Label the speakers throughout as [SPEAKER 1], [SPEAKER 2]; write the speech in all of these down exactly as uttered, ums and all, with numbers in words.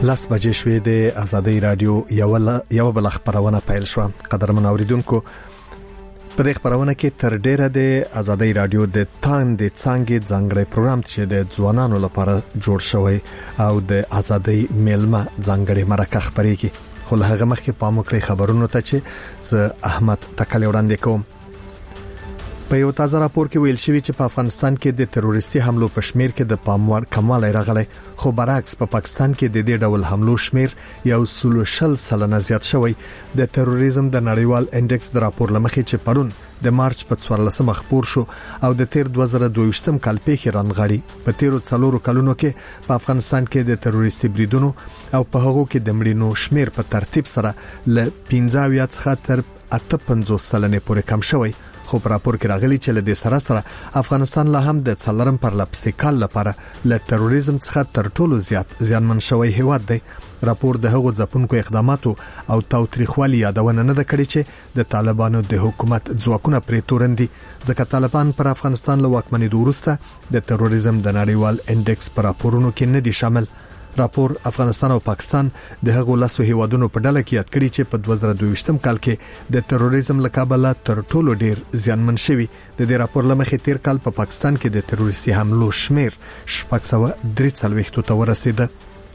[SPEAKER 1] لاس بجې شوې د آزادۍ رادیو یو یو بل خبرونه پیل شو. قدرمن اوریدونکو، په دې خبرونه کې تر ډیره د آزادۍ رادیو د تاند څنګه ځانګړی پروګرام چې د ځوانانو لپاره جوړ شوی او د آزادۍ میلمه ځانګړی مرکه خبرېږي. خو له هغه مخکې پام وکړئ خبرونو ته چې زه احمد تکل وړاندې کوم. په یو تازه راپور کې ویل شوی چې په افغانستان کې د تروریستي حملو په شمیر کې د پاموړ کموالی راغلی، خو برعکس په پا پاکستان کې د دې ډول حملو شمیر یو سلو شل سلنه زیات شوی. د تروریزم د نړیوال انډکس د راپور لمخې چې پرون د مارچ په څوارلسمه خبر شو او د تیر دوه زره دوه ویشتم کال پیښې رانغاړي. په تیرو څلورو کلونو کې په افغانستان کې د تروریستي بریدونو او په هغو کې د مړینو شمیر په ترتیب سره ل پنځه اویا څخه تر اته پنځوس سلنه پورې کم شوی. خو په راپور کې راغلي چې له دې سره سره افغانستان له هم د څلورم پر لپسې کال لپاره له تروریزم څخه تر ټولو زیات زیانمن شوی هیواد دی. راپور د هغو ځپونکو اقداماتو او تاوتریخوالي یادونه نه ده کړې چې د طالبانو د حکومت ځواکونه پرې تورندي، ځکه طالبان پر افغانستان له واکمنۍ وروسته د تروریزم د نړیوال انډکس پر راپورونو کې نه دي شامل. راپور افغانستان او پاکستان د هغو لاسو هیوادونو په ډله کې یاد کړي چې په دوه زره دوه ویشتم کال کې د تروریزم له کبله تر ټولو ډیر زیانمن شوي. د دې راپور لمخې تیر کال په پا پاکستان کې د تروریستي حملو شمیر شپږ سوه درې څلوېښت ته ورسېده.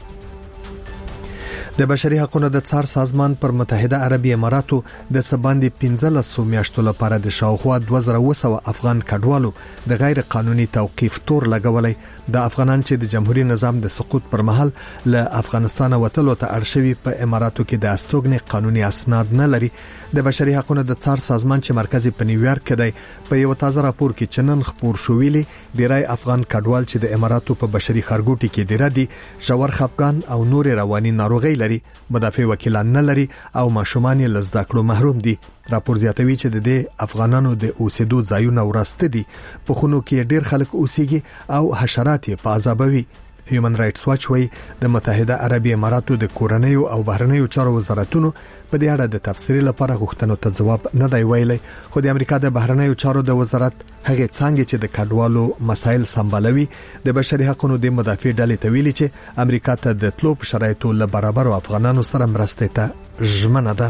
[SPEAKER 1] د بشري حقوقو د څار سازمان پر متحده عربي اماراتو د سباندې پنځلس میاشتو لپاره د شاوخوا دوه زره اوه سوه افغان کډوالو د غیر قانوني توقيف تور لګولای. د افغانان چې د جمهوریت نظام د سقوط پر مهال له افغانستان وتلو ته اړشوي په اماراتو کې د استوګنې قانوني اسناد نه لري. د بشري حقوقو د څار سازمان چې مرکزي په نیویارک کې دی په یو تازه راپور کې چنن خبر شو ویلي ډیری افغان کډوال چې د اماراتو په بشري خارګوټي کې دی ردي ژور خپګان او نور رواني ناروغي لري، مدافع وکیلان نه لري او ماشومان یې لزده کړو محروم دي. راپور زیاتوي چې د دې افغانانو د اوسېدو ځایونه ورسته دي، په خونو کې ډیر خلک اوسېږي او حشرات یې په عذابوي. هیومن رائټس واچ وایي د متحده عربي اماراتو د کورنیو او بهرنیو چارو وزارتونو په دې اړه د تفسیر لپاره غوښتنو ته جواب نه دی ویلي. خو د امریکا د بهرنیو چارو د وزارت هغه څنګه چې د کډوالو مسایل سمبالوي د بشري حقوقو د مدافع ډلې ته ویلي چې امریکا ته د تلو په شرایطو له برابر او افغانانو سره مرسته ته ژمنه ده.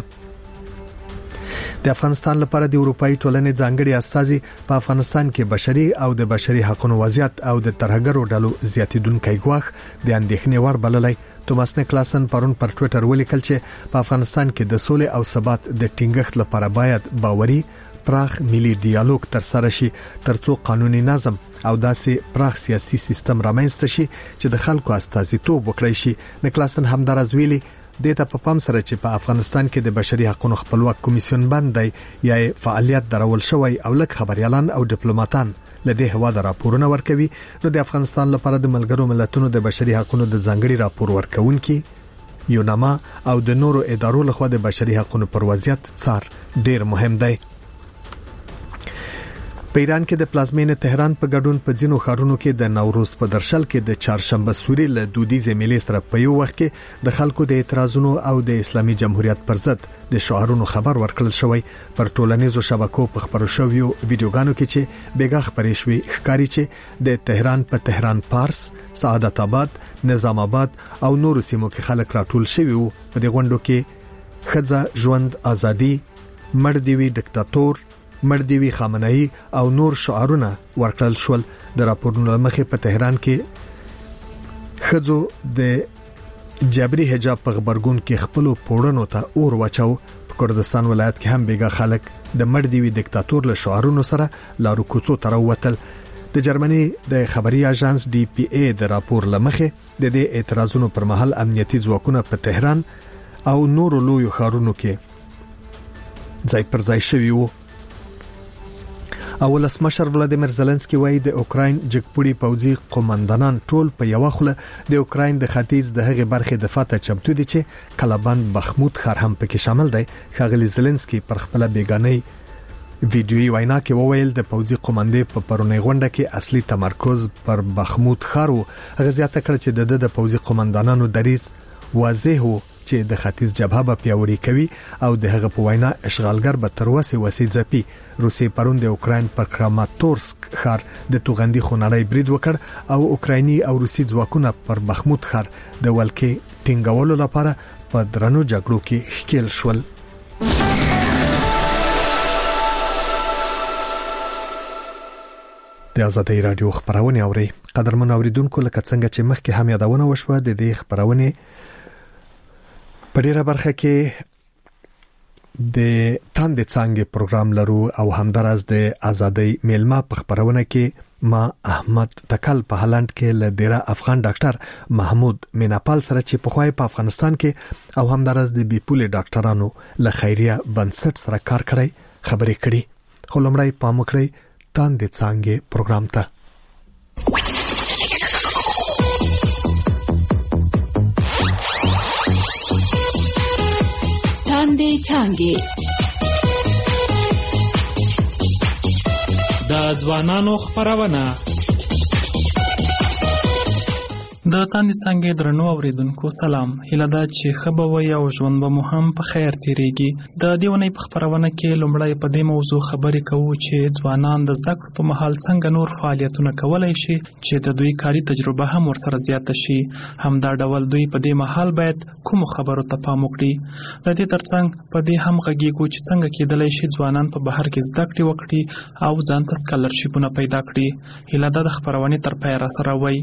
[SPEAKER 1] د افغانستان لپاره د اروپאי ټولنې ځانګړي استازي په افغانستان کې بشري او د بشري حقوقو وضعیت او د ترهګرو ډلو زیاتیدونکو غواخ د اندېښنې ور بللای. توماس نیکلاسن پرون پر ټوئیټر ولیکل چې په افغانستان کې د سولې او ثبات د ټینګښت لپاره باید باوري پراخ ملي ډیالوګ تر سره شي ترڅو قانوني نظم او داسې پراخ سیاسي سیستم رامنځته شي چې د خلکو استازیتوب وکړي شي. نیکلاسن همدارز ویلي د ته په پام سره چې په افغانستان کې د بشري حقوقو خپلواک کمیسیون باندې یا فعالیت درول شوی او لک خبريالان او ډیپلوماټان لدې هوا د راپورونه ورکوي، نو د افغانستان لپاره د ملګرو ملتونو د بشري حقوقو د ځانګړي راپور ورکونکي یوناما او د نورو ادارو لخوا د بشري حقوقو پر وضعیت څار ډیر مهم دی. په ایران کې د پلازمینې تهران په ګډون په ځینو ښارونو کې د نوروز په درشل کې د چهارشنبه سوري له دودیزې میلې سره په یو وخت کې د خلکو د اعتراضونو او د اسلامي جمهوریت پر ضد د شعارونو خبر ورکړل شوی. پر ټولنیزو شبکو په خبرو شویو ویډیوګانو کې چې بیګا خبرې شوې ښکاری چې د تهران په تهران پارس، سعادت آباد، نظام آباد او نورو سیمو کې خلک راټول شوي وو. په دې غونډو کې خځه ژوند ازادي، مړ دی وی ډیکټاتور، مړ دی وی خامنه‌ای او نور شعارونه ورکړل شول. د راپورونو مخې په تهران کې خځو د جبري حجاب په خبرګون کې خپل پوړنو ته اور واچو. په کردستان ولایت کې هم بیګا خلک د مړ دی وی ډیکټاتور له شعارونو سره لارو کوڅو ته راوتل. د جرمني د خبري اژانس ډي پی ای د راپور لمخې د دې اعتراضونو پر مهال امنیتي ځواکونه په تهران او نورو لویو ښارونو کې ځای پر ځای شوي وو. اول اسمشر ولادیمیر زيلنسکي وایي د اوکراین جګپوړي پوځي قومندانان ټول په یو خله د اوکراین د ختیځ د هغې برخې دفاع ته چمتو دي چې کلابند بخمود ښار هم پکې شامل دی. ښاغلي زيلنسکي پر خپل بیگانه ویډیويي وینا کې وویل د پوځي قومندې په پرونی غونډه کې اصلي تمرکز پر بخمود ښار وو. هغه زیاته کړ چې د د پوځي قومندانانو دریځ واضح وو چې د ختیځ جبهه به پیاوړی کوي او د هغه په وینا اشغالګر به تر وسه وسې ځپي. روسي پرون د اوکراین پر کراماتورسک ښار د توغندي خونړی برید وکړ او اوکرایني او روسي ځواکونه پر بخمود ښار د ولکې ټینګولو لپاره په درنو جګړو کې ښکیل شول. د آزادۍ رادیو خبرونه اوري. قدرمن اوریدونکو، لکه څنګه چې مخکې هم یادونه وشوه، د دې خبرونه په ډیره برخه کې د تاندې څنګه پروګرام لرو او همدارس د آزادۍ میلمه په خبرونه کې ما احمد تکل په هالند کې له ډیره افغان ډاکټر محمود میناپال سره چې په خوای په افغانستان کې او همدارس د بیپولي ډاکټرانو له خیریه بنسټ سره کار کړی خبرې کړي. خو لمړی پام وکړئ تاندې څنګه پروګرام ته.
[SPEAKER 2] تاندې څنګه
[SPEAKER 3] د ځوانانو خبرونه. د تاندې څنګه درنو اوریدونکو سلام. هیله ده چې خبر وي او ژوند به مو هم په خیر تیریږي. د دیونې په خبرونه کې لومړی په دې موضوع خبرې کوو چې ځوانان د زده کړو په مهال څنګه نور فعالیتونه کولای شي چې د دوی کاري تجربه هم ورسره زیاته شي. همدا ډول دوی په دې مهال باید کوم خبرو ته پام وکړي. د دې ترڅنګ په دې هم غږیږو چې څنګه کېدلی شي ځوانان په بهر کې زده کړې وکړي او ځان ته سکالرشیپونه پیدا کړي. هیله ده د خبرونه تر پایه را سره وي.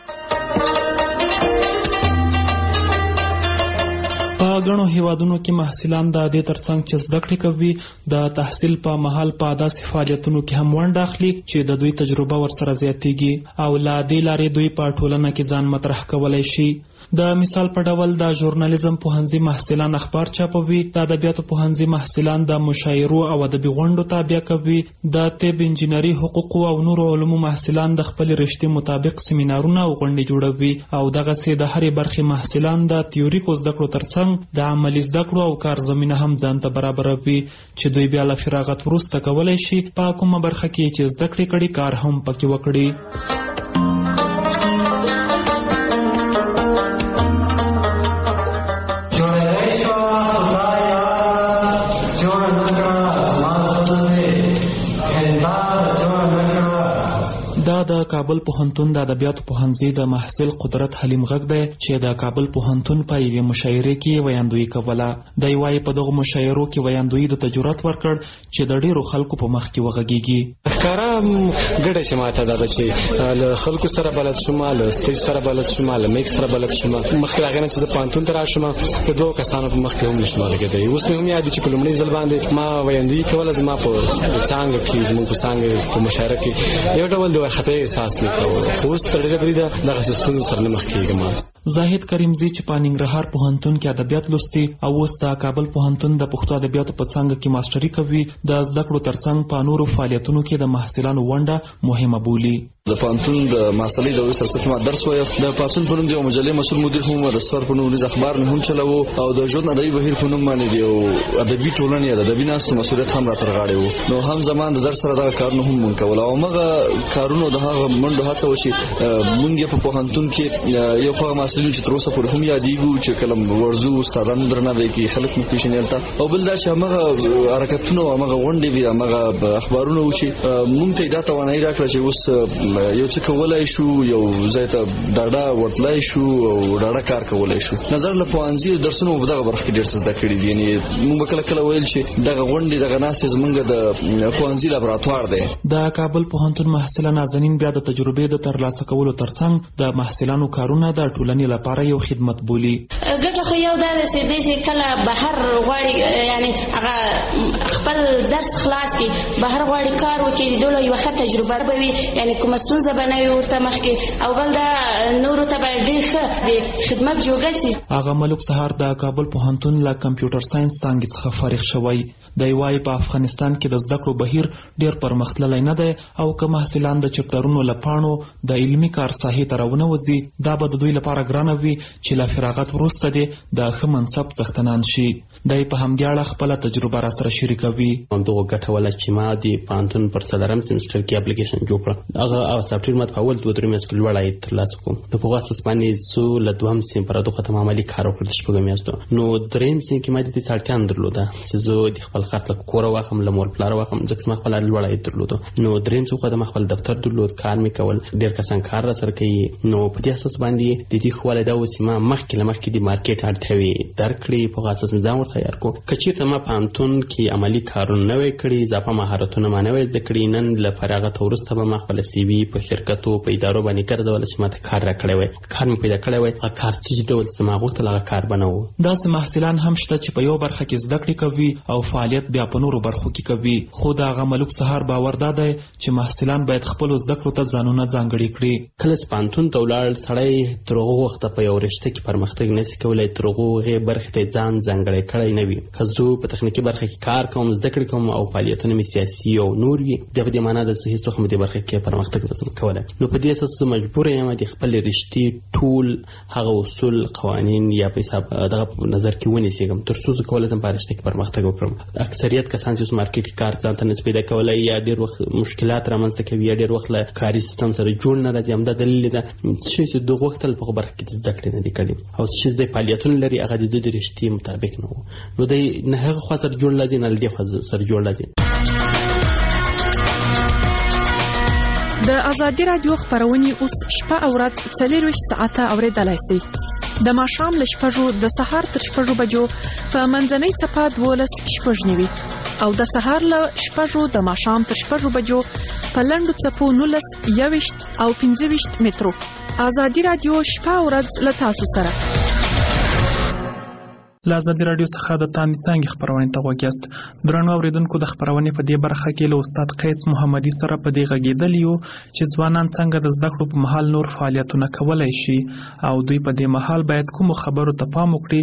[SPEAKER 3] په غنو هیوادونو کې محصلان د دې ترڅنګ چې زده کړې کوي د تحصیل په مهال په داسې فعالیتونو کې هم ونډه اخلي چې د دوی تجربه ورسره زیاتېږي او لا دې لارې دوی په ټولنه کې ځان مطرح کولای شي. د مثال په ډول د ژورنالیزم پوهنځي محصلان اخبار چاپوي، د ادبیاتو پوهنځي محصلان د مشاعرو او ادبي غونډو تابع کوي، د طب، انجینري، حقوق او نورو علومو محصلان د خپل رشتې مطابق سیمینارونه او غونډې جوړوي او دغه سي د هرې برخې محصلان د تیوریکو زده کړو ترڅنګ د عملي زده کړو او کار زمينه هم ځان ته برابروي چې دوی بیا له فراغت وروسته کولای شي په کومه برخه کې چې زده کړې کړي کار هم پکې وکړي. دا د کابل پوهنتون د ادبیاتو پوهنځي د محصل قدرت حلیم غږ دی چې د کابل پوهنتون په یوې مشاعره کې ویاندوی کوله. د یوای په دغه مشاعرو کې ویاندوی د تجربت ورکړ چې د ډیرو خلکو په مخ کې وغږیږي.
[SPEAKER 4] ښکارا ګډه چې ماته دا چې له خلکو سره بلد شوم، له سټیج سره بلد شوم، له میک سره بلد شوم. مخکې هغه نه چې زه پوهنتون ته راشم د دوه کسانو په مخ کې هم نشم راګدای. اوس مې هم یاد چې په لومړي ځل باندې ما ویاندوی کوله زما په څنګه کې زموږ په څنګه په مشاعره کې یو ډول د وخت احساس نه کوم. خو اوس تر دې پورې دغه سیستم سره نه مخ کېږم.
[SPEAKER 3] زاهد کریمزی چې په ننګرهار پوهنتون کې ادبیات لوستي او اوس د کابل پوهنتون د پښتو ادبیاتو په څانګه کې ماستري کوي، د زده کړو ترڅنګ په نورو فعالیتونو کې د محصلانو ونډه مهمه بولي.
[SPEAKER 5] د پوهنتون د محصلې د وسرسفه ما درس وایو. د پاتون په نوم د مجلې مسؤل مدیر هم د سفر په نوم د اخبار نه هم چلاوو او د ژوند ادبي بهیر په نوم باندې دی او ادبي ټولنې د ادبي ناستو مسؤلیت هم را ترغاړي وو. نو هم زمان د درس سره دا کارونه هم مونږ کول او مغه کارونه د هغه منډه هڅه وشي. مونږ په پوهنتون کې یو خو محصلین چې تر اوسه پورې هم یادېږو چې کلم ورزو استادانو درناوی کې خلک مو پیژنېلته او بل دا چې هغه حرکتونه او هغه غونډې وي هغه اخبارونه و چې مونږ ته دا توانایي راکړه چې اوس یو څه کولای شو، یو ځای ته ډاډه ورتلای شو او ډاډه کار کولای شو. نظر له پوهنځي درسونو په دغه برخه کې ډېر څه زده کړي دي. یعنی موږ کله کله ویل چې دغه غونډې دغه ناستې زمونږ د پوهنځي لابراتوار دی.
[SPEAKER 3] د کابل پوهنتون محصلان نازنین بیا د تجربې د ترلاسه کولو ترڅنګ د محصلانو کارونه د ټولنې لپاره یو خدمت بولي.
[SPEAKER 6] ګټه خو یو دا چې کله بهر غواړي یعنی هغه خپل درس خلاص کی بهر غواړي کار وکړي دوله یو ښه تجربه به وي، یعنی کوم ستونزه به نه وي ورته مخکې او بل دا نورو ته به ډېر ښه د خدمت جوګه سي.
[SPEAKER 3] هغه ملک سهار د کابل پوهنتون له کمپیوټر ساينس څانګې څخه فارغ شوی. د یوای په افغانستان کې د زده کړو بهیر ډېر پرمختللی نه دی او که محصلان د چپټرونو لپانو د علمي کار ساحې ته راونه وځي دا به د دوی لپاره ګرانه وي چې له فراغت وروسته دې د ښه منصب څښتنان شي. دی په همدې اړه خپله تجربه را سره شریکوي.
[SPEAKER 2] همدغه ګټه وله چې ما د پوهنتون پر څلورم سیمسټر کې اپلیکیشن جوړ کړه. هغه سافټویر ما په اول دوه درې میاشتو کې لوړ عاید ترلاسه کړم. نو په هغه اساس باندې زه له دوهم سیم پر دغه ختم عملي کار وکړ د شپږو میاشتو. نو درېیم سیم کې ما د دې اړتیا نه درلوده چې زه د خپل خرڅ له کوره واخلم، له مور پلاره واخلم، ځکه ما خپل لوړ عاید درلوده. نو درېیم څه خو د خپل دفتر درلود، کار مې کول، ډېر کسان کار را سره کوي. نو په دې اساس باندې د دې خواله دا و چې ما مخکې له مخکې د مارکیټ اړتیاوې درک کړې، په هغه اساس مې ځان ورته تیار کړو. که چېرته ما پوهنتون کې عملي کارونه نه وی کړي، اضافه مهارتونه ما نه وی زده کړي، نن له فراغت وروسته به ما خپل سی وي په شرکتو په ادارو باندې ګرځوله چې ما ته کار راکړی وی، کار مې پیدا کړی وی. هغه کار چې ډول چې ما غوښتل هغه کار به نه و.
[SPEAKER 3] داسې محصلان هم شته چې په یو برخه کې زده کړې کوي او فعالیت بیا په نورو برخو کې کوي. خو د هغه ملک سهار باور دا دی چې محصلان باید خپلو زده کړو ته ځانونه ځانګړي کړي.
[SPEAKER 2] کله چې پوهنتون ته ولاړ سړی تر هغه وخته په یو رشته کې پرمختګ نشي کولی، تر هغې برخې ته ځان ځانګړی کړی نه وي. که زه په تخنیکي برخه کې کار کوم، زده کړې کوم او فعالیتونه مې سیاسي او نور وي، بیا په دې معنا ده چې هېڅ وخت مې دې برخه کې پرمختګ نشم کولی. نو په دې اساس زه مجبوره یم د خپلې رشتې ټول هغه اصول، قوانین یا په حساب دغه په نظر کې ونیسم تر څو زه کولی شم په رشته کې پرمختګ وکړم. اکثریت کسان چې اوس مارکیټ کې کار ځان ته نشي پیدا کولی، یا ډېر وخت مشکلات رامنځته کوي، یا ډېر وخت له کاري سیستم سره جوړ نه راځي. همدا دلیل ده چې د غوښتل په برخه کې زده کړې نه دي کړې، او چې د فعالیتونو لري هغه د د رشتې مطابق نه وو. نو د نه هغه خوا سره جوړ لازم، نه د خوا سره جوړ لازم.
[SPEAKER 7] د ازادي رادیو خبرونه اوس شپه او ورځ څلورویشت ساعته اوریدلای شئ. د ماښام له شپږو د سهار تر شپږو بجو په منځنۍ څپه دولس شپږ نوي او د سهار له شپږو د ماښام تر شپږو بجو په لنډو څپو نولس یوویشت او پنځه ویشت مترو. ازادي رادیو شپه او ورځ له تاسو سره.
[SPEAKER 3] له ازادي رادیو څخه د تاندې څانګې خپرونې ته غوږ یاست. درنو اورېدونکو، د خپرونې په دې برخه کې له استاد قیس محمدي سره په دې غږېدلي یو چې ځوانان څنګه د زده کړو په مهال نور فعالیتونه کولی شي او دوی په دې مهال باید کومو خبرو ته پام وکړي.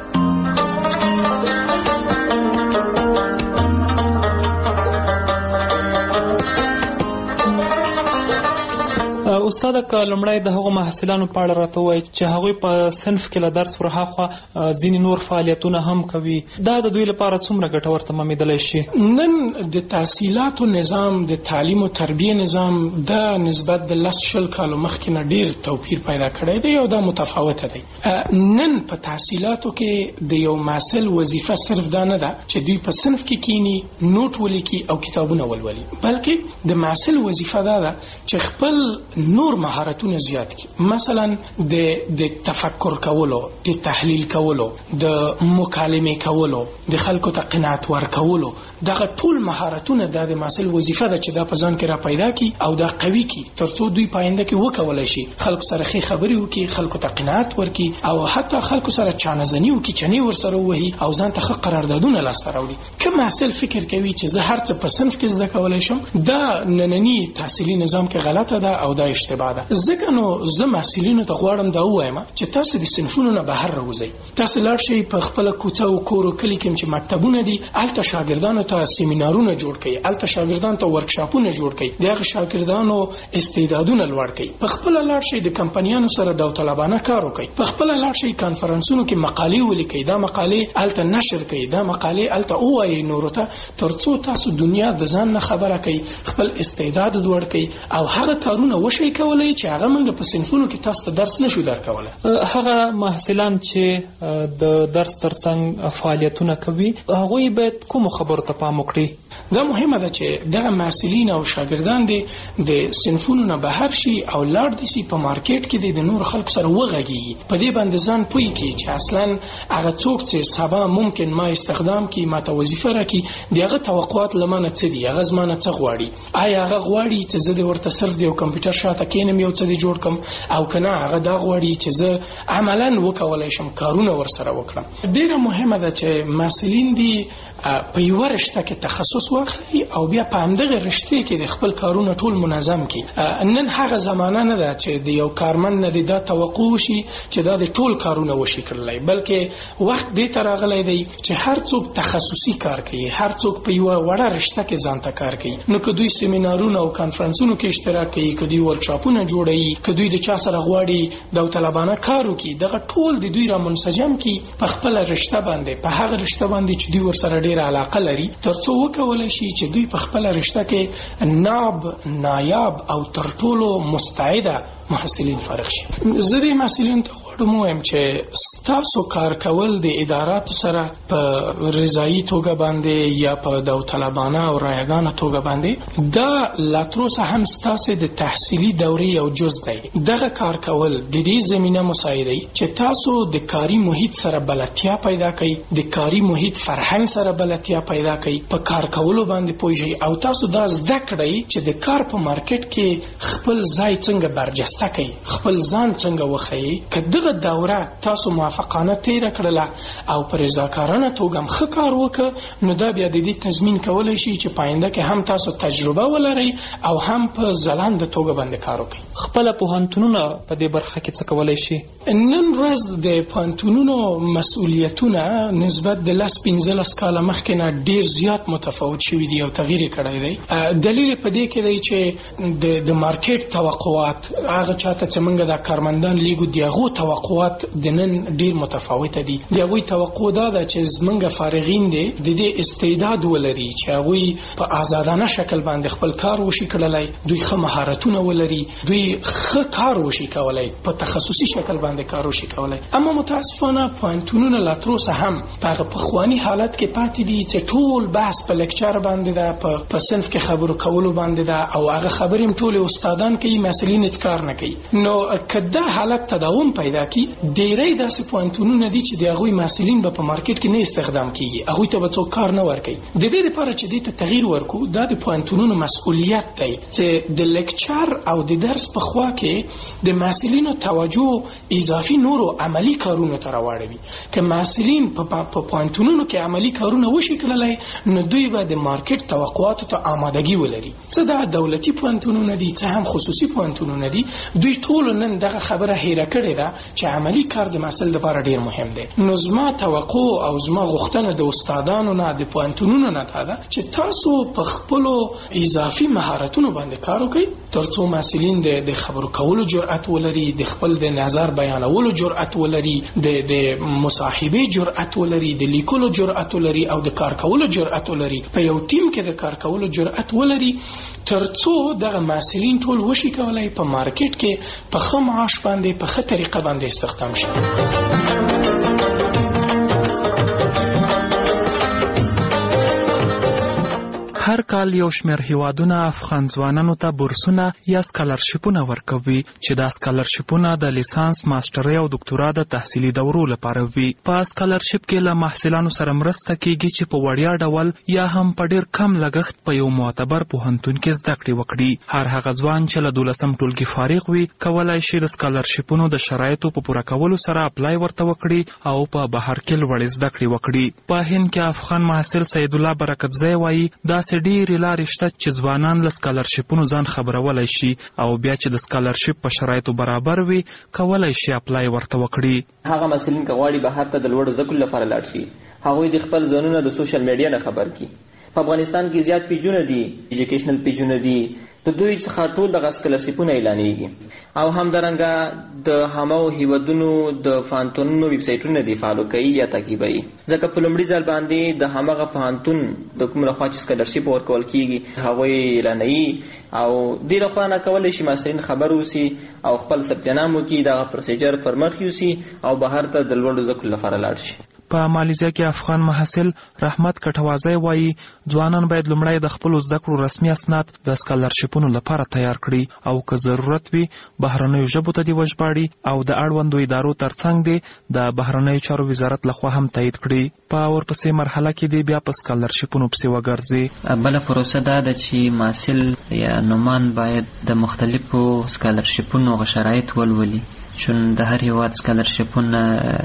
[SPEAKER 3] استاد، که لومړی د هغو محصلانو په اړه راته ووایي چې هغوی په صنف کې له درس ورهاخوا ځینې نور فعالیتونه هم کوي، دا د دوی لپاره څومره ګټور تمامېدلی شي؟
[SPEAKER 8] نن د تحصیلاتو نظام، د تعلیم او تربیه نظام د نسبت د لس شل کالو مخکې نه ډېر توپیر پیدا کړی دی او دا متفاوته دی. نن په تحصیلاتو کې د یو محصل وظیفه صرف دا نه ده چې دوی په صنف کې کینی، نوټ ولیکي او کتابونه ولولي، بلکې د محصل وظیفه دا ده چې خپل نور مهارتونه زیات کړي. مثلا د د تفکر کولو، د تحلیل کولو، د مکالمې کولو، د خلکو ته قناعت ورکولو، دغه ټول مهارتونه د محصل وظیفه ده چې دا په ځان کې را پیدا کړي او دا قوي کړي ترڅو دوی پاینده کې وکولای شي خلکو سره ښې خبرې وکړي، خلکو ته قناعت ورکړي او حتی خلکو سره چانهزني وکړي، چنې ورسره ووهي او ځان ته ښه قراردادونه لاسته راوړي. که محصل فکر کوي چې زه هر څه په صنف کې زده کولی شم، دا ننني تحصیلي نظام کې غلطه ده او دا اشتباه ده. ځکه نو زه محصلینو ته غواړم دا ووایم چې تاسو د صنفونو نه بهر راوځئ، تاسو لاړ شئ په خپله کوڅه او کور او کلي کې چې مکتبونه دي، هلته شاګردانو ته سیمینارونه جوړ کړئ، هلته شاګردانو ته ورکشاپونه جوړ کړئ، د هغه شاګردانو استعدادونه لوړ کړئ. په خپله لاړ شئ د کمپنیانو سره داوطلبانه کار وکړئ، په خپله لاړ شئ کانفرنسونو کې مقالې ولیکئ، دا مقالې هلته نشر کړئ، دا مقالې هلته ووایئ نورو ته، ترڅو تاسو دنیا د ځان نه خبره کړئ، خپل استعداد لوړ کړئ او هغه کارونه وشئ کولی چې هغه موږ په صنفونو کې تاسو ته درس نشو درکولی.
[SPEAKER 3] هغه محصلان چې د درس ترڅنګ فعالیتونه کوي، هغوی باید کومو خبرو ته پام وکړي؟
[SPEAKER 8] دا مهمه ده چې دغه محصلین او شاګردان دي د صنفونو نه بهر شي او لاړ دي سي په مارکیټ کې د نور خلکو سره وغږیږي، په دې باندې ځان پوي کړي چې اصلا هغه څوک چې سبا ممکن ما استخدام کړي، ما ته وظیفه راکړي، دغه توقعات لمانه څه دي، هغه زمانه څه غواړي، آیا هغه غواړي چې زه د ورته صرف د یو کمپیوټر شاته کینم یو څه جوړ کم، او کنه هغه دا غواړي چې زه عملاً وکولای شم کارونه ورسره وکړم. ډیره مهمه ده چې مسؤلین دي په یو رشته کې تخصص واخلي او بیا په همدغه رشته کې د خپل کارونه ټول منظم کړي. نن هغه زمانہ نه ده چې د یو کارمن نه دا توقع وشي چې دا د ټول کارونه وشي کړلای، بلکې وخت دې تر راغلی دی چې هر څوک تخصصي کار کوي، هر څوک په یو وړه رشته کې ځان ته کار کوي. نو که دوی سیمینارونه او کانفرنسونو کې اشتراک کوي، که دوی ورکشاپ ورکشاپونه جوړوي، که دوی د چا سره غواړي داوطلبانه کار وکړي، دغه ټول د دوی را منسجم کی په خپل رشته باندې، په هغه رشته باندې چې دوی ورسره ډیره علاقه لري، ترڅو وکولای شي چې دوی په خپل رشته کې ناب نایاب او تر ټولو مستعده محصلین فارغ شي. زه د محصلین ته غواړم وایم چې تاسو کار کول د اداراتو سره په رضایي توګه باندې یا په داوطلبانه او رایګانه توګه باندې دا لا تر اوسه هم ستاسو د تحصیلي دورې یو جز دی. دغه کار کول د دې زمینه مساعدوي چې تاسو د کاري محیط سره بلدتیا پیدا کړئ، د کاري محیط فرهنګ سره بلدتیا پیدا کړئ، په کار کولو باندې پوه شئ او تاسو دا زده کړئ چې د کار په مارکیټ کې خپل ځای څنګه برجسته کړئ، خپل ځان څنګه وښیئ. که دغه دوره تاسو موافقانه تیره کړله او په رضاکارانه توګه هم ښه کار وکړه، نو دا بیا د دې تضمین کولی شي چې پاینده کې هم تاسو تجربه ولرئ او هم په ځلانده توګه باندې کار وکړئ.
[SPEAKER 3] خپل پوهنتونونه په دې برخه کې څه کولی شي؟
[SPEAKER 8] نن ورځ د پوهنتونونو مسؤلیتونه نسبت د لس پنځلس کاله مخکې نه ډیر زیات متفاوت شوي دي او تغییر یې کړی دی. دلیل په دې کې دی چې د مارکیټ توقعات هغه چاته چې موږ د کارمندان لیګو د هغو توقعات د نن ډیر متفاوته دي. د هغوی توقع دا ده چې زموږ فارغین دي د دې استعداد ولري چې هغوی په آزادانه شکل باندې خپل کار وشي کړلی، دوی ښه مهارتونه ولري، دوی ښه کار وشي کولی، په تخصصي شکل باندې کار وشي کولی. اما متاسفانه پوهنتونونه لا تر اوسه هم په هغه پخواني حالت کې پاتې دي چې ټول بحث په لیکچر باندې ده، په صنف کې خبرو کولو باندې ده او هغه خبرې هم ټولې استادان کوي، محصلین هیڅ کار نه کوي. نو که دا حالت تداوم پیدا کی، ډیری داسې پوهنتونونه دي چې د هغوی محصلین به په مارکیټ کې نه استخدام کیږي، هغوی ته به څوک کار نه ورکوي. د دې لپاره چې دې ته تغییر ورکو، دا د پوهنتونونو مسؤلیت دی چې د لیکچر او د درس په خوا کې د محصلینو توجه اضافي نورو عملی کارونو ته راوړوي. که محصلین په پوهنتونونو کې عملی کارونه وشي کړلی، نو دوی به د مارکیټ توقعاتو ته آمادګي ولري. څه دا دولتي پوهنتونونه دي، څه هم خصوصي پوهنتونونه دي، دوی ټول نن دغه خبره هیره کړې ده چې عملی کار د محصل لپاره ډیر مهم دی. نو زما توقع او زما غوښتنه د استادانو نه، د پوهنتونونو نه دا ده چې تاسو په خپلو اضافي مهارتونو باندې کار وکړئ ترڅو محصلین د خبرو کولو جرأت ولري، د خپل د نظر بیانولو جرأت ولري، د مصاحبې جرأت ولري، د لیکلو جرأت ولري او د کار کولو جرأت ولري، په یو ټیم کې د کار کولو جرأت ولري، ترڅو دغه محصلین ټول وشي کولای په مارکیټ کې په ښه معاش باندې په ښه طریقه باندې استخدام شي.
[SPEAKER 3] هر کال یو شمېر هیوادونه افغان ځوانانو ته بورسونه یا سکالرشیپونه ورکوي چې دا سکالرشیپونه د لیسانس، ماسترۍ او دکتورا د تحصیلي دورو لپاره وي. په سکالرشیپ کې له محصلانو سره مرسته کیږي چې په وړیا ډول یا هم په ډیر کم لګښت په یو معتبر پوهنتون کې زده کړې وکړي. هر هغه ځوان چې له دولسم ټولګي فارغ وي کولای شي د سکالرشیپونو د شرایطو په پوره کولو سره اپلای ورته وکړي او په بهر کې لوړې زده کړې وکړي. په هند کې افغان محصل سید الله برکتزی وایي دا ډېرې لارې شته چې ځوانان له سکالرشیپونو ځان خبرولی شي او بیا چې د سکالرشیپ په شرایطو برابر وي کولی شي اپلای ورته وکړي.
[SPEAKER 9] هغه محصلین که غواړي بهر ته د لوړو زده کړو لپاره لاړ شي، هغوی د خپل ځانونه د سوشل میډیا نه خبر کړي. په افغانستان کې زیات پیجونه دي، ایجوکیشنل پیجونه دي، د دوی څخه ټول دغه سکالرشیپونه اعلانېږي او همدارنګه د هماغو هیوادونو د پوهنتونونو ویب سایټونه دي فالو کوي یا تعقیبوي، ځکه په لومړي ځل باندې د هماغه پوهنتون د کوم لخوا چې سکالرشیپ ورکول کیږي هغوی اعلانوي او دې لخوا نه کولی شي محصلین خبر اوسي او خپل ثبت نام وکړي، دغه پروسیجر پر مخ یوسي او بهر ته د لوړو زده کړو لپاره لاړ شي.
[SPEAKER 3] په مالیزیا کې افغان محصل رحمت کټوازی وایي ځوانان باید لومړی د خپلو زده کړو رسمي اسناد د سکالرشیپونو لپاره تیار کړي او که ضرورت وي بهرنیو ژبو ته دې وژباړي او د اړوندو ادارو ترڅنګ دې د بهرنیو چارو وزارت لخوا هم تایید کړي. په ورپسې مرحله کې دې بیا په سکالرشیپونو پسې وګرځي.
[SPEAKER 10] بله پروسه دا ده چې محصل یا نومان باید د مختلفو سکالرشیپونو شرایط ولولي، چون د هر هیواد سکالرشیپونه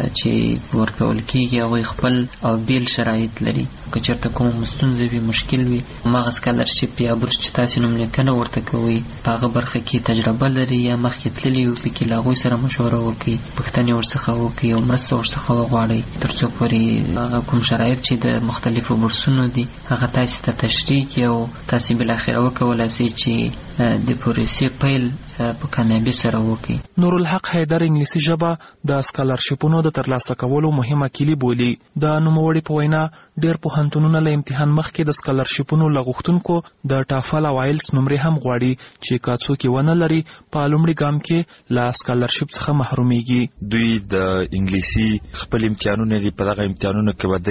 [SPEAKER 10] چې ورکول کیږي هغوی خپل او بیل شرایط لري. که چېرته کومه ستونزه وي، مشکل وي، هماغه سکالرشیپ یا بورس چې تاسې نوم لیکنه ورته کوئ په هغه برخه کې تجربه لري یا مخکې تللي وي، پکې له هغوی سره مشوره وکړئ، پوښتنې ورڅخه وکړئ او مرسته ورڅخه وغواړئ تر څو پورې هغه کوم شرایط چې د مختلفو بورسونو دي هغه تاسې ته تشریح کړي او تاسې بالاخره وکولای شئ چې د پروسې پیل په کامیابی سره وکړي.
[SPEAKER 3] نورالحق حیدر انګلیسي ژبه د سکالرشیپونو د ترلاسه کولو مهمه کلی بولي. د نوموړي په وینا ډېر پوهنتونونه له امتحان مخکې د سکالرشیپونو له غوښتونکو د ټافل او آیلس نمرې هم غواړي چې که څوک یې ونه لري په لومړي ګام کې له سکالرشیپ څخه محرومیږي.
[SPEAKER 11] دوی د انګلیسي خپل امتحانونه دي، په دغه امتحانونو کې به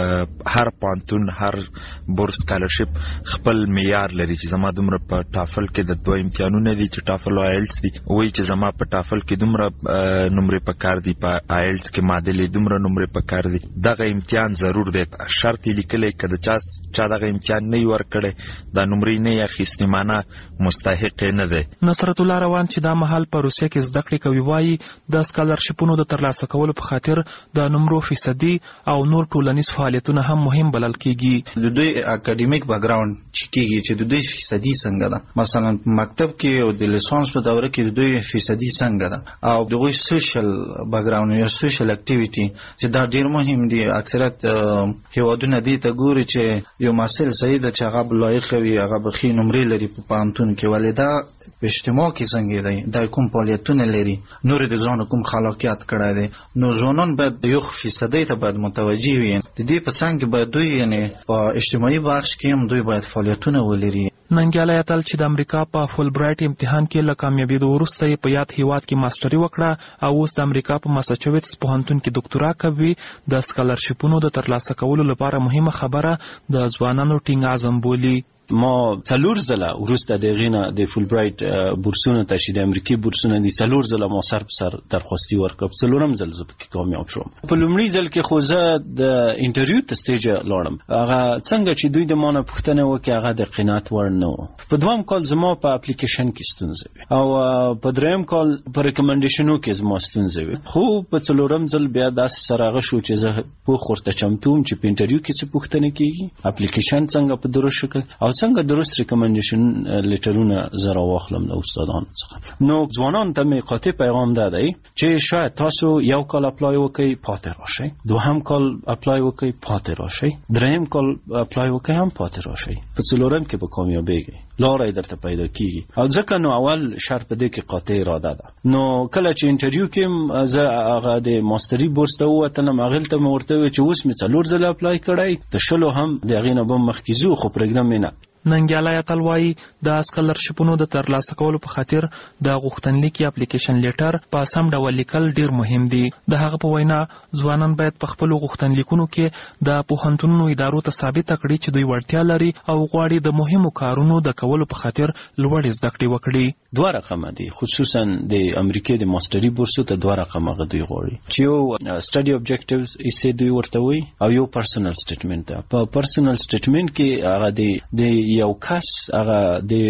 [SPEAKER 11] د هر پوهنتون هر بورس سکالرشیپ خپل معیار لري چې زما دومره په ټافل کې د دوه امتحانونه دي چې ټافل او آیلس دي، وایي چې زما په ټافل کې دومره نمرې پکار دي، په آیلس کې معادلې دومره نمرې پکار دي. دغه امتحان ضرور دی، شرط یې لیکلی که د چا چا دغه امتحان نه وي ورکړی دا نمرې نه یې اخیستې معنه مستحق یې نه دی.
[SPEAKER 3] نصرت الله روان چې دا مهال په روسیه کې زده کړې کوي وایي د سکالرشیپونو د ترلاسه کولو په خاطر د نمرو فیصدي او نور ټولنیز فعالیتونه هم مهم بلل کېږي.
[SPEAKER 12] د دوی اکاډمیک بیکګراوند چې کېږي چې د دوی فیصدي څنګه ده، مثلا مکتب کې او د لیسانس په دوره کې د دوی فیصدي څنګه ده، او دغه سوشل بیکګراوند یا سوشل اکټیویټي چې دا ډیر مهم دي. اکثریت هیوادونه دي ته ګوري چې یو محصل صحیح ده چې هغه لایق وي، هغه بخي نمرې لري په پوهنتون کې، ولې دا په اجتماع کې څنګه دی، دا کوم فعالیتونه لري، نور د ځان کوم خلاقیت کړی دی. نو ځوانان باید یو فیصدي ته باید متوجه وي. د دې په څنګ کې باید دوی یعنی په اجتماعي بخش کې هم دوی باید فعالیتونه ولري.
[SPEAKER 3] ننګیالی اتل چې د امریکا په فول برایټ امتحان کې له کامیابېدو وروسته یې په یاد هیواد کې ماسټري وکړه او اوس د امریکا په ماساچوټس پوهنتون کې ډاکټورا کوي. د سکالرشیپونو د ترلاسه کولو لپاره مهمه خبره د ځوانانو ټینګ عزم بولي.
[SPEAKER 13] ما څلور ځله وروسته د غینه د فول برایټ بورسونه ته چې د امریکای بورسونه دي څلور ځله ما سر په سر درخواستي ورکړم، څلورم ځل زه پکې کامیاب شوم. په لومړي ځل کې خو زه د انټرویو ته سټیج لاړم، هغه څنګه چې دوی د مانه پوښتنه وکړه هغه د قناعت وړ نه و. په دویم کال زما په اپلیکیشن کې ستونزه وي او په دریم کال په ریکمنډیشنو کې زما ستونزه وي، خو په څلورم ځل بیا داسې سره هغه شو چې زه پوه ورته چمتو وم چې په انټرویو کې څه پوښتنه کېږي، اپلیکیشن څنګه په درست شکل او څنګه درست ریکمنډیشن لیټرونه زه راواخلم له استادانو څخه. نو ځوانانو ته مې قاطع پیغام دا دی چې شاید تاسو یو کال اپلای وکړئ پاتې راشئ، دوهم کال اپلای وکړئ پاتې راشئ، دریم کال اپلای وکړئ هم پاتې راشئ، په څلورم کې به کامیابیږئ، لاره یې درته پیدا کېږي. او ځکه نو اول شرط په دې کې قاطع اراده ده. نو کله چې انټرویو کې زه هغه د ماستري بورس ته ووتلم، هغې ته مې ورته وویل چې اوس مې څلور ځله اپلای کړی، د شلو هم د هغې نه به مخکې ځو، خو پرېږدم یې نه.
[SPEAKER 3] ننګیالی اتل وایي د سکالرشیپونو د ترلاسه کولو په خاطر د غوښتنلیک یا اپلیکیشن لیټر په سم ډول لیکل ډیر مهم دي. د هغه په وینا ځوانان باید په خپلو غوښتنلیکونو کې د پوهنتونونو ادارو ته ثابته کړي چې دوی وړتیا لري او غواړي د مهمو کارونو د کولو په خاطر لوړې زده کړې وکړي.
[SPEAKER 13] دوه رقمه دي، خصوصا د امریکای د ماستري بورسو ته دوه رقمه دوی غواړي چې یو سټډي اوبجیکټیوز یې دوی ورته وایي او یو پرسنل سټیټمنټ ده. په پرسنل سټیټمنټ کې هغه د یو کس هغه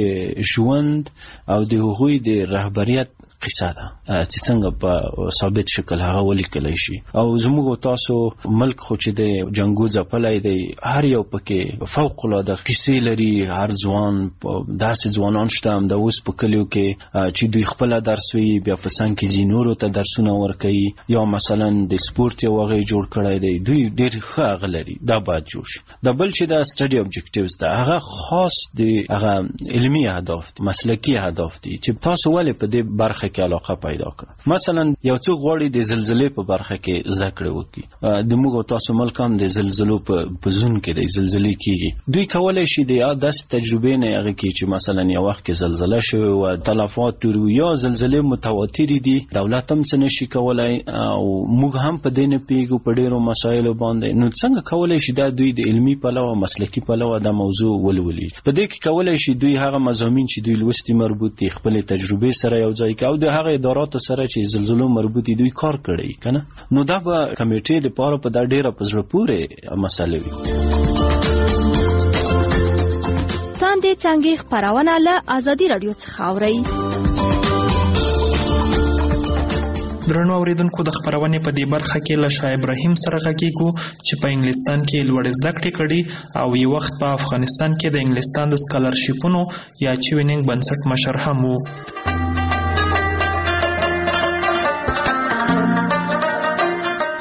[SPEAKER 13] د ژوند او د هغوی د رهبریت قصه ده چې څنګه په ثابت شکل هغه ولیکلی شي. او زموږ تاسو ملک خو چې د جنګو ځپلی دی، هر یو پکې فوق العاده قصې لري. هر ځوان داسې ځوانان شته هم د اوس په کلیو کې چې دوی خپله درس وي، بیا په څنګ کې ځي نورو ته درسونه ورکوي، یا مثلا د سپورت یو هغه جوړ کړی دی، دوی ډېر ښه هغه لري، دا باید جوړ شي. د بل چې دا سټډي اوبجیکټیوز ده هغه خاص د هغه علمي اهداف دي، مسلکي اهداف دي چې تاسو ولې په دې برخه کې علاقه پیدا کړه. مثلا یو څوک غواړي د زلزلې په برخه کې زده کړې وکړي، د موږ تاسو ملک هم د زلزلو په زون کې د زلزلې کېږي، دوی کولی شي د داسې تجربې نه هغه کې چې مثلا یو وخت کې زلزله شوې وه، تلفات ډېر وي، یا زلزلې متواترې دي، دولت هم څه نشي کولی او موږ هم په دې نه پوهېږو په ډېرو مسایلو باندې. نو څنګه کولی شي دا دوی د علمي پلوه مسلکي پلوه دا موضوع ولولي؟ په دې کې کولی شي دوی هغه مضامین چې دوی لوستي مربوط دي خپلې تجربې سره یو ځای کوي او د هغه اداراتو سره چې زلزلو مربوطي دوی کار کړی کنه. نو دا به کمیټې د پاره په دا ډیره په زړه پورې مسله وي.
[SPEAKER 14] څنګه څنګه خبرونه له ازادي رادیو څخه اوري.
[SPEAKER 3] درنو اوریدونکو د خبرونې په دې برخه کې له شاه ابراهیم سره غږیږو چې په انګلستان کې لوړ زده کړې کړي او یو وخت په افغانستان کې د انګلستان د سکالرشیپونو یا چوینینګ بنسټ مشر هم وو.
[SPEAKER 12] هر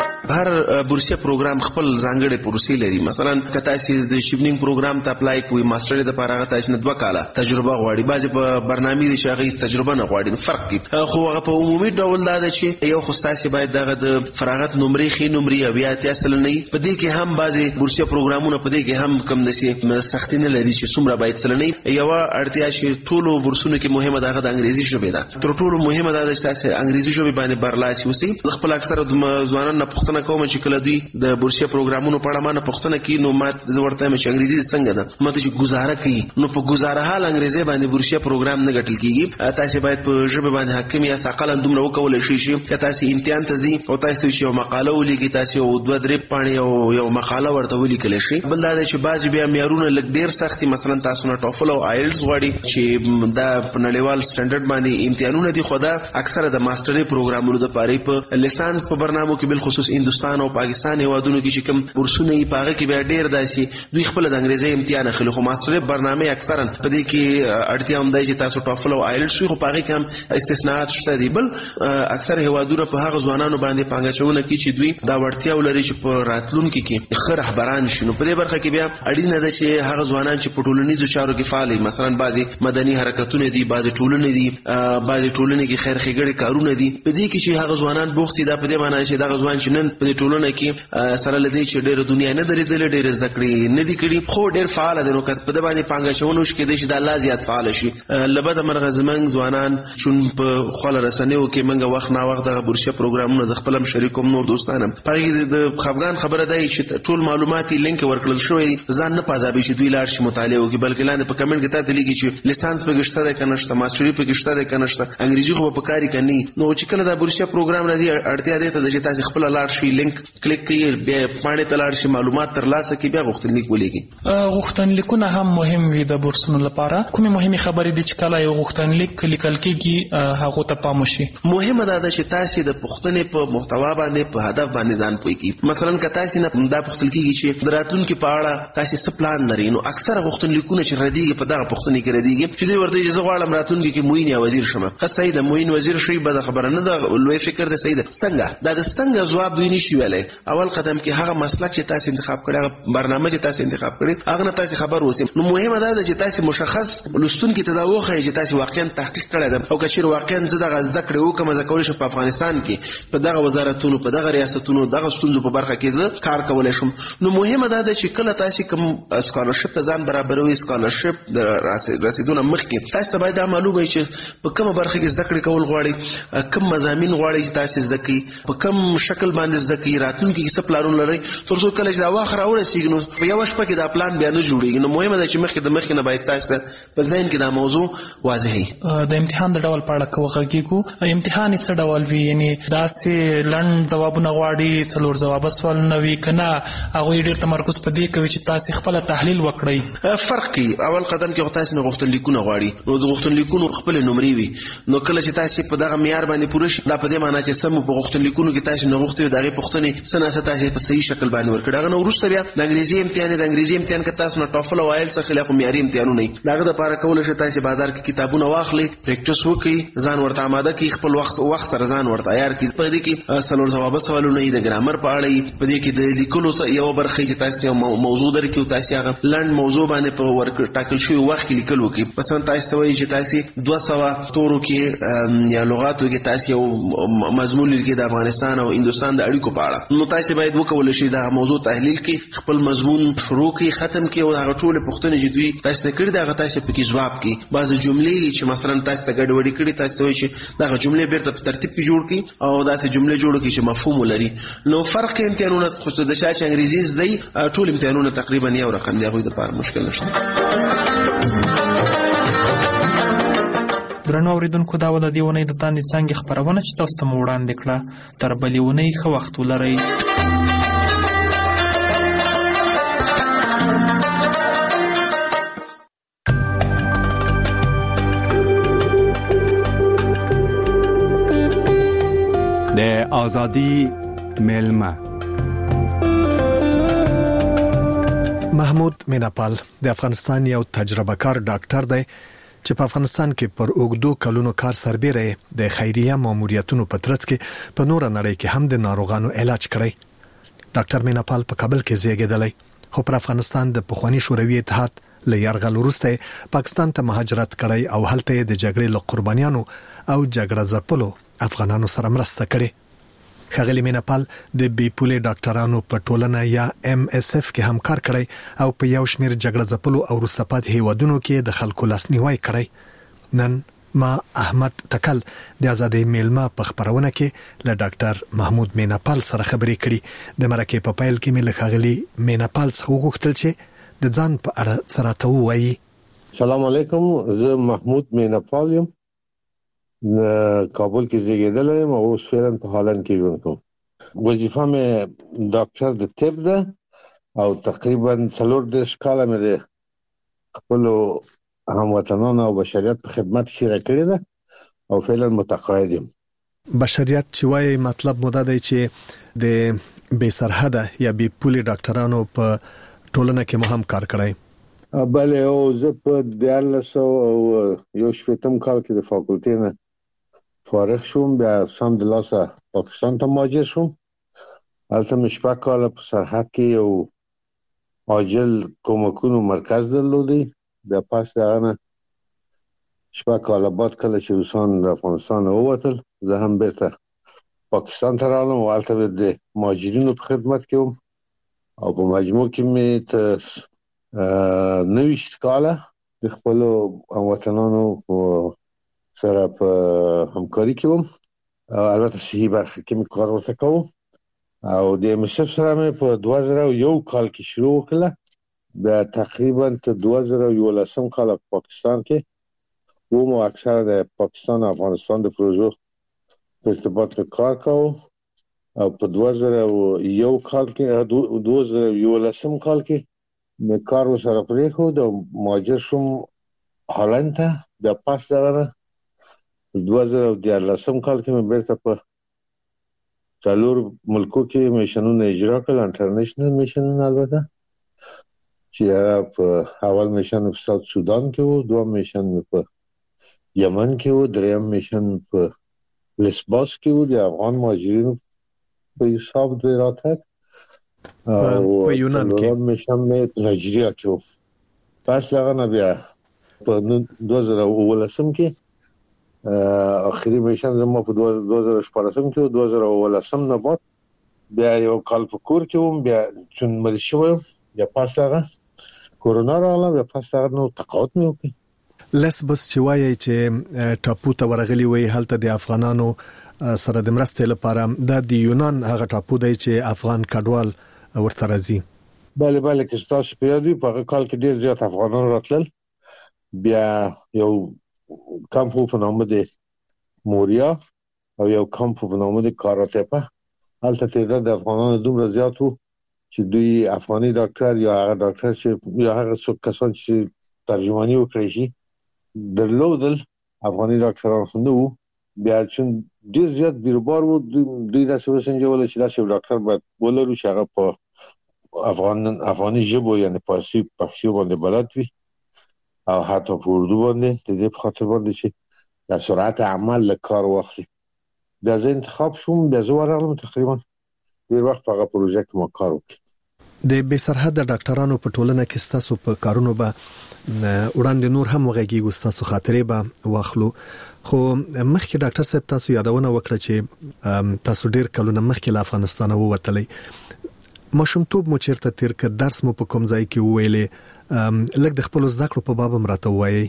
[SPEAKER 15] هر بورسیه پروګرام خپل ځانګړي پروسې لري. مثلا کته چې د شیپنینګ پروګرام ته اپلای کوي ماستر د لپاره هغه تاسو نه دوه کاله تجربه غواړي، بعضي په برنامه دي چې هغه تجربه نه غواړي، فرق دی. خو هغه په عمومي ډول دا ده چې یو خو تاسو باید دغه د فراغت نمرې خې نمرې او یا تاسو نه په دې کې هم بعضي بورسیه پروګرامونه په دې کې هم کم نشي سختي نه لري چې څومره باید سلنی. یو اړتیا چې ټولو بورسونو کې مهمه ده د انګریزي ژبه ده. تر ټولو مهمه ده چې تاسو انګریزي ژبه باندې برلاسي اوسئ. خپل اکثره ځوانان نه پوښتنه کوم چې کله دوی د بورسیه پروګرامونو په اړه ما نه پوښتنه کوي نو ما ورته مې چې انګریزي څنګه ده ماته چې گزاره کوي نو په گزاره حال انګریزي باندې بورسیه پروګرام نه ګټل کیږي. تاسو باید په ژبه باندې حاکم یا ثقل دومره وکول شي چې تاسو امتحان ته ځي او تاسو یو مقاله ولیکي، تاسو یو دوه درې پاڼې او یو مقاله ورته ولیکل شي. بل دا چې بعضي بیا معیارونه لږ ډیر سختي، مثلا تاسو نه ټوفل او آیلټس غواړي چې دا په نړیوال سټانډرډ باندې امتحانونه دي. خو دا اکثره د ماستري پروګرامونو د پاره په لیسانس په برنامو کې بل خصوص هندستان او پاکستان هیوادونو کې چې کوم بورسونه یې پاغه کې بیا ډیر داسي دوی خپل د انګریزي امتحان اخلي. خو ماستري برنامه اکثرا په دې کې اړتیا هم دی چې تاسو ټوفل او آیلټس خو پاغه کې هم استثناءات شته دي. بل اکثر هیوادونه په هغه ځوانانو باندې پانګچونه کوي چې دوی دا وړتیا ولري چې په راتلونکو کې ښه رهبران شي. نو په دې برخه کې بیا اړینه ده چې هغه ځوانان چې په ټولنیزو چارو کې فعال دي، مثلا بعضي مدني حرکتونه دي، بعضي ټولنې دي، بعضي ټولنې کې خیر ښېګړې کارونه دي، په دې کې چې هغه ځوانان بوختي دا په دې معنی چې دا ځوان چې نن په ټولنه کې سره لدی چې ډېر دنیا نه درېدل، ډېر زده کړې نه دي کړي، خو ډېر فعال دي. نو که په دې باندې پانګچونه وشي کې چې دا لا زیات فعال شي. لبد مرغه زمنګ ځوانان چون په خپل رسنیو کې منګه وخت نه وخت د بورسیه پروګرامونو ز خپلم شریکوم نور دوستانم پاره د خفغان خبره ده چې ټول معلوماتي لینک ورکړل شوی ځان نه پازابي چې دوی لاړ شي مطالعه وکړي، بلکې لاندې په کمنټ کې ته لیکي چې لیسانس په گشته ده کنه شته، ماستری په گشته ده کنه شته، انګریزي خو په کاری کني. نو چې کله د بورسیه پروګرام راځي اړتیا ده ته چې تاسو خپل لاړ شي لینک کلیک کړئ، بیا باندې ته لاړ شي معلومات ترلاسه کړئ، بیا غوښتنلیک ولیکي.
[SPEAKER 3] غوښتنلیکونه هم مهم وي د بورسونو لپاره. کومه مهمه خبره دي چې کله یو غوښتنلیک لیکل کېږي هغه ته پام وشي؟
[SPEAKER 15] مهمه ده چې تاسو د پوښتنې په محتوا باندې په هدف باندې ځان پوي کی. مثلا که تاسو نه دا پوښتل کیږي چې د راتلونکو په اړه تاسو څه پلان لرئ، نو اکثره غوښتنلیکونه چې ردیږي په دغه پوښتنې کې ردیږي چې دوی ورته اجازه غواړم راتلونکو کې موین یا وزیر شمه. که صحیح ده موین وزیر شي به خبره نه ده، لوی فکر ده. صحیح ده څنګه دا د څنګه جواب دوی نشي ویلای. اول قدم کې هغه مسلک چې تاسو انتخاب کړی، هغه برنامه چې تاسو انتخاب کړی، هغه نه تاسو خبر اوسئ. نو مهمه ده چې تاسو مشخص لستون کې تداوخه چې تاسو واقعا تحقیق کړی ده او کچیر واقعا زه دغه ذکر وکم زه کولای شم په افغانستان کې په دغه وزارتونو په دغه ریاستونو دغه ستونزو په برخه کې زه کار کولای شم. نو مهمه ده چې کله تاسو کوم سکالرشپ ته ځان برابروي، سکالرشپ د رسیدونه مخکې تاسو باید معلومه وي چې په کومه برخه کې ذکر کول غواړي، کوم مضامین غواړي چې تاسو ذکی په کوم شکل باندې ذکی، راتلونکي کې څه پلانونه لري، تر څو کله چې دا واخره اورسیږي نو په یو شپه کې دا پلان بیا نه جوړیږي. نو مهمه ده چې مخکې د مخکې نه باید تاسو په ذهن کې دا موضوع واضح وي.
[SPEAKER 3] د امتحان د ډول په اړه کوغږیږو، امتحان څه ډول وي؟ یعنی داسې لنډ ځوابونه غواړي، څلور جواب سوالونه وي کنه هغه ډېر تمرکز په دې کوي چې تاسو خپل تحلیل وکړئ؟
[SPEAKER 15] فرق کوي. اول قدم کې تاسو نه غوښتنلیکونه غواړي، نو د غوښتنلیکونو خپل نمرې وي. نو کله چې تاسو په دغه معیار باندې پوره شي، دا په دې معنی چې سم په غوښتنلیکونو کې تاسو نه غوښتي دغه پوښتنې سناسه تاسو په صحیح شکل باندې ورکړي. هغه نو وروسته بیا د انګریزي امتحان د انګریزي امتحان کې تاسو نه ټوفل او آیلټس خلاف معیاري امتحانونه نه دغه د لپاره کول شي تاسو بازار کې کتابونه واخلي، پریکټیس وکړي، ځان ورته آماده کړئ، خپل وخت وخت سره ځان ورته عیار کړئ. په دې کې څلور جواب سوالونه د ګرامر په اړه، په دې کې د لیکلو یو برخه چې تاسو موضوع درکې او تاسو هغه لنډ موضوع باندې په ورک ټاکل شوی وخت کې لیکل وکړي. مثلا تاسو وایي چې تاسو دوه سوه تورو کې یا لغاتو کې تاسو یو مضمون لیکي د افغانستان او هندستان د اړیکو په اړه، نو تاسو باید وکولای شئ دا موضوع تحلیل کړئ، خپل مضمون شروع کړئ، ختم کړئ او هغه ټول پوښتنې چې دوی تاسو کړي دا تاسو پکې جواب کړئ. بعض جملې چې مثلا تاسو ته ګډوډي کړي، تاسو وایي چې دا جملې بیرته په ترتیب کې جوړ کړئ او دا جملې جوړ کړئ چې مفهوم ولري. نو فرق امتحانونه خو د شاچ انګریزي زده ټول امتحانونه تقریبا یو رقم دی، هغه د لپاره مشکل نشته.
[SPEAKER 3] درنو اوریدونکو، دا ول د دیونه د تاندې څنګه خبرونه چې تاسو ته وړاندې کړه. تر بلې ونې ښه وخت ولرئ.
[SPEAKER 16] د آزادی میلمه
[SPEAKER 1] محمود میناپال د افغانستان یو تجربه کار ډاکټر دی چې په افغانستان کې پر اوږدو کلونو کار سربېره د خیریه ماموریتونو په ترڅ کې په نور نړۍ کې هم د ناروغانو علاج کړی. ډاکټر میناپال په کابل کې زیږیدلی، خو پر افغانستان د پخوانی شوروي اتحاد له یرغل وروسته پاکستان ته مهاجرت کړی او هلته د جګړې له قربانیانو او جګړه ځپلو افغانانو سره مرسته کړې. ښاغلي میناپال د بي پولې ډاکټرانو په ټولنه یا ام اس اف کې هم کار کړی او په یو شمېر جګړه ځپلو او وروسته پاتې هیوادونو کې د خلکو لاسنیوی کړی. نن ما احمد تکل د ازادۍ میلمه په خبرونه کې له ډاکټر محمود میناپال سره خبرې کړې. د مرکې په پیل کې مې له ښاغلي میناپال څخه وغوښتل چې د ځان په اړه سره ته ووایي.
[SPEAKER 17] سلام علیکم، زه محمود میناپال یم، کابل کې زیږیدلی یم او اوس فعلا په هالند کې ژوند کوم. وظیفه مې ډاکټر د طب ده او تقریبا څلور دېرش کاله مې د خپلو هموطنانو او بشریت په خدمت کې را کړې ده او فعلا متقاعد یم.
[SPEAKER 1] بشریت چې وایي مطلب مو دا دی چې د بې سرحده یا بې پولې ډاکټرانو په ټولنه کې مو هم کار کړی.
[SPEAKER 17] بله، او زه په دیارلس او یو شپېتم کال کې د فاکولټې نه فارغ شوم، بیا سم د لاسه پاکستان ته مهاجر شوم. هلته مې شپږ کاله په سرحد کې یو عاجل کومکونو مرکز درلودی. بیا پس د هغه نه شپږ کاله بعد کله چې روسان د افغانستان ووتل، زه هم بیرته پاکستان ته راغلم او هلته د مهاجرینو په خدمت کې وم او په مجموع کې مې تر نویشت کاله د خپلو هموطنانو سره په همکاري کې وم. البته صحي برخه کې مې کار ورته کوم او د ام اس اف سره مې په دوه زره او یو کال کې شروع وکړه. بیا تقریبا تر دوه زره او یولسم کال په پاکستان کې وم او اکثره د پاکستان او افغانستان د پروژو په ارتباط کې کار کوم او په دوه زره او یو کال کې دوه زره او یولسم کال کې مې کار وسره پرېښود او مهاجر شوم هالند ته. بیا پس دغه دوه زره او دیارلسم کال کې مې بیرته په څلور ملکو کې میشنونه اجرا کړل، انټرنیشنل میشنونه البته، چې په اول میشن په ساوث سودان کې وو، دوم میشن په یمن کې وو، دریم میشن په لسباس کې وو د افغان مهاجرینو په حساب د راتګ، او په یونان کې میشن مې نایجیریا کې وو. پس هغه نه بیا په دوه زره او ولسم کې اخري میشن زما په دوه زره شپږم کې، دوه زره او ولسم نه بعد بیا یو کال په کور کې وم. بیا چون مریض شوم، بیا پس هغه کورونا راغله، بیا پس هغه نو تقاعد مې وکړ.
[SPEAKER 1] لسبس چې وایي چې ټاپو ته ورغلي وي، هلته د افغانانو سره د مرستې لپاره د یونان هغه ټاپو دی چې افغان کډوال ورته راځي.
[SPEAKER 17] بله بله، که تاسو په یاد وي په هغه کال کې ډیر زیات افغانان راتلل. بیا یو کمپ په نوم د موریا او یو کمپ په نوم د کاراتپا، هلته تعداد د افغانانو دومره زیات وو چې دوی افغاني ډاکټر یا هغه ډاکټر چې یا هغه څوک کسان چې ترجمانی وکړي شي درلودل، افغاني ډاکټران خو نه وو. بیا چې ډیر زیات بیروبار وو، دوی داسې وسنجول چې داسې ډاکټر باید ولرو چې هغه په افغان افغاني ژبه یعنی پارسي پښتو باندې بلد وي او حتی په اردو باندې، د دې په خاطر باندې چې د سرعت عمل له کار واخلي. بیا زه انتخاب شوم، بیا زه ورغلم، تقریبا ډیر وخت په هغه پروژه کې ما کار وکړ.
[SPEAKER 1] د بې سرحده ډاکټرانو په ټولنه کې ستاسو په کارونو به وړاندې نور هم وغږیږو، ستاسو خاطرې به واخلو. خو مخکې ډاکټر صاحب تاسو یادونه وکړه چې تاسو ډیر کلونه مخکې له افغانستان ووتلی. ماشومتوب مو چیرته تیر کړ؟ درس مو په کوم ځای کې وویلې؟ لکه د خپل زده کړو په باب هم راته وایي.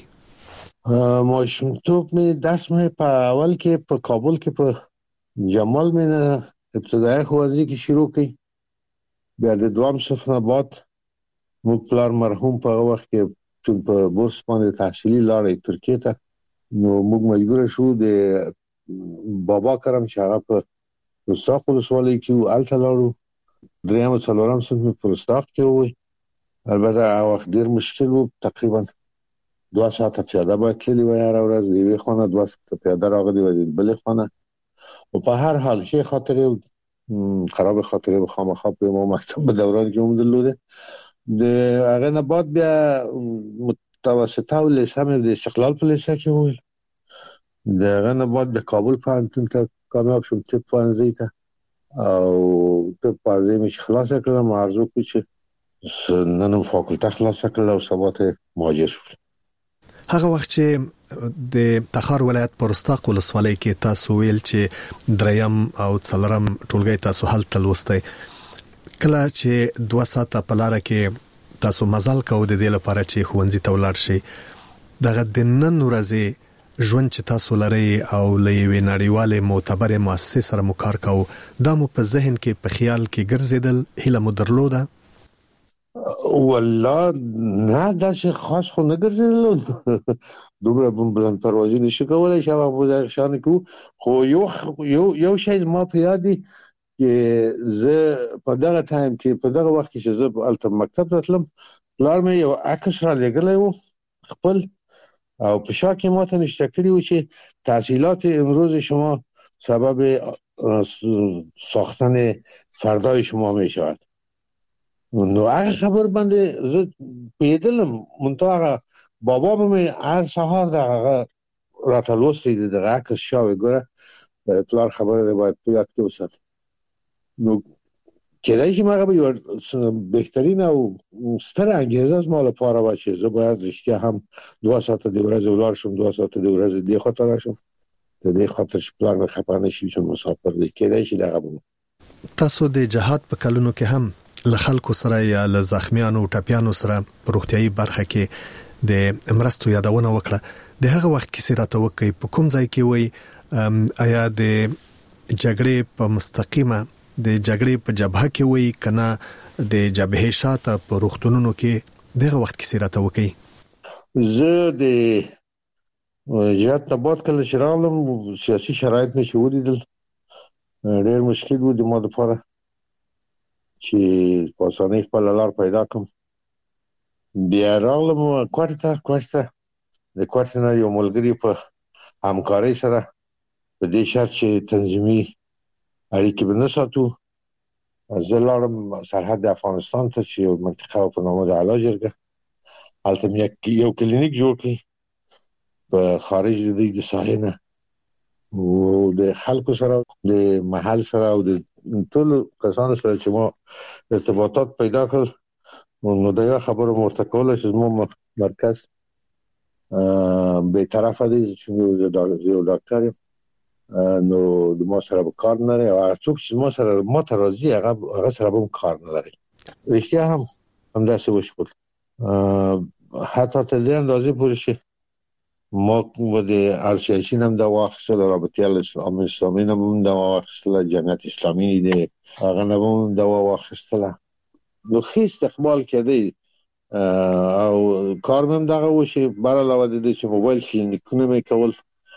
[SPEAKER 17] ماشومتوب مې درس مې په اول کې په کابل کې په جمال مې ابتدایي ښوونځي کې شروع کړ. بیا د دوام صف نه بعد موږ پلار مرحوم په هغه وخت کې چې په بورس باندې تحصیلي لاړې ترکیه ته، نو موږ مجبور شو د بابا کرم چې هغه په رستاق ولسوالۍ کې و هلته لاړو. دریم او څلورم صنف مې په رستاق کې ووی. البته هغه وخت ډېر مشکل و، تقریبا دوه ساعته پیاده باید تللي وای هره ورځ، د یوې خوا نه دوه ساعته پیاده راغلي وای د بلې خوا نه. او په هر حال ښې خاطرې خراب خاطرې به خامخا په ما مکتب په دوران کې هم درلوده. د هغه نه بعد بیا متوسطه او لیسه مې د استقلال په لیسه کې وویل. د هغه نه بعد د کابل پوهنتون ته کامیاب شوم، طب پوهنځي ته، او ته پازې مش خلاص کړم ارزو کې چې نن فاکولټه خلاص کړل او سبا ته مهاجر شو.
[SPEAKER 1] هغه وخت چې د تخار ولایت پرستاق ولسوالۍ کې تاسو ویل چې دریم او څلرم ټولګي تاسو حل تلوستئ، کله چې دوه ساعته په لار کې تاسو مزل کوو د دې لپاره چې ښوونځي ته ولاړ شئ، دغه د نن ورځې ژوند چې تاسو لرئ او له یوې نړیوالې معتبرې مؤسسې سره مو کار کوو، دا مو په ذهن کې په خیال کې ګرځېدل، هیله مو درلوده؟
[SPEAKER 17] والله نه داسې خاص خو نه ګرځېدل، دومره بلند پروازي نشو کولای چې هغه په شان کو، خو یو یو یو شی ما په یاد دی چې زه په دغه ټایم کې په دغه وخت کې چې زه الته مکتب ته تلم، پلار مې یو عکس را لګلی و خپل، او په شا کې ماته نشته کړی و چې تحصیلات امروز شما سبب ساختن فردای شما می شود. نو هغه خبر باندې زه پیدلم، منتها بابا به هر سهار دغه راتلوستی دغه عکس شاوه ګوره پلار خبره باید په یاد کې وساتم. نو کله چې ما به بهترین او ستر انګیزه از ما لپاره و چې زه باید رښتیا هم دوه ساعته د ورځې ولاړ شم، دوه ساعته د ورځې دې خاطر راشم، د دې خاطر چې پلان مې خپه نه شي چې مسافر دی. کله چې دغه بم
[SPEAKER 1] تاسو د جهاد په کلونو کې هم له خلکو سره یا له زخمیانو او ټپیانو سره په روغتيایي برخه کې د مرستو یادونه وکړه، د هغه وخت کې سیرته وکي په کوم ځای کې وای، آیا د جګړې په مستقیمه د جګړې په جبهه کې وای کنه د جبهه شاته په روغتونونو کې دغه وخت کې سیرته وکي؟
[SPEAKER 17] زه د جهاد نه بعد کله چې راغلم سیاسي شرایط مې چې ولیدل ډېر مشکل و د ما لپاره چې په اسانۍ خپل لار پیدا کړم. بیا راغلم کوټه ته کوټه د کوټه نه یو ملګری په همکارۍ سره په دې شرط چې تنظیمي اړیکې به نه ساتو، زه لاړم سرحد افغانستان ته چې یو منطقه په نامه د علا جرګه، هلته مې یو کلینیک جوړ کړی په خارج د دې د ساحې نه، او د خلکو سره د محل سره او د ټول کسانو سره چې ما ارتباطات پیدا کړل، نو دا یو خبره مرته کوله چې زموږ مرکز به طرفه دی چې یو ډاکټر یم، نو د ما سره به کار نه لري، او هغه څوک چې ما سره ما ته راځي هغه هغه سره به کار نه لري. رښتیا هم همداسې وشول، حتی تر دې اندازې پورې چې ما د ارسیاسي نم دا واخیستل، رابطه الاسلام اسلامي نم دا واخیستل، جمعیت اسلامی دی هغه نم دا واخیستل، نو ښه استقبال کړی او کار مې دغه وشي بار علاوه د دې چې موبایل کلینیکونه مې کول،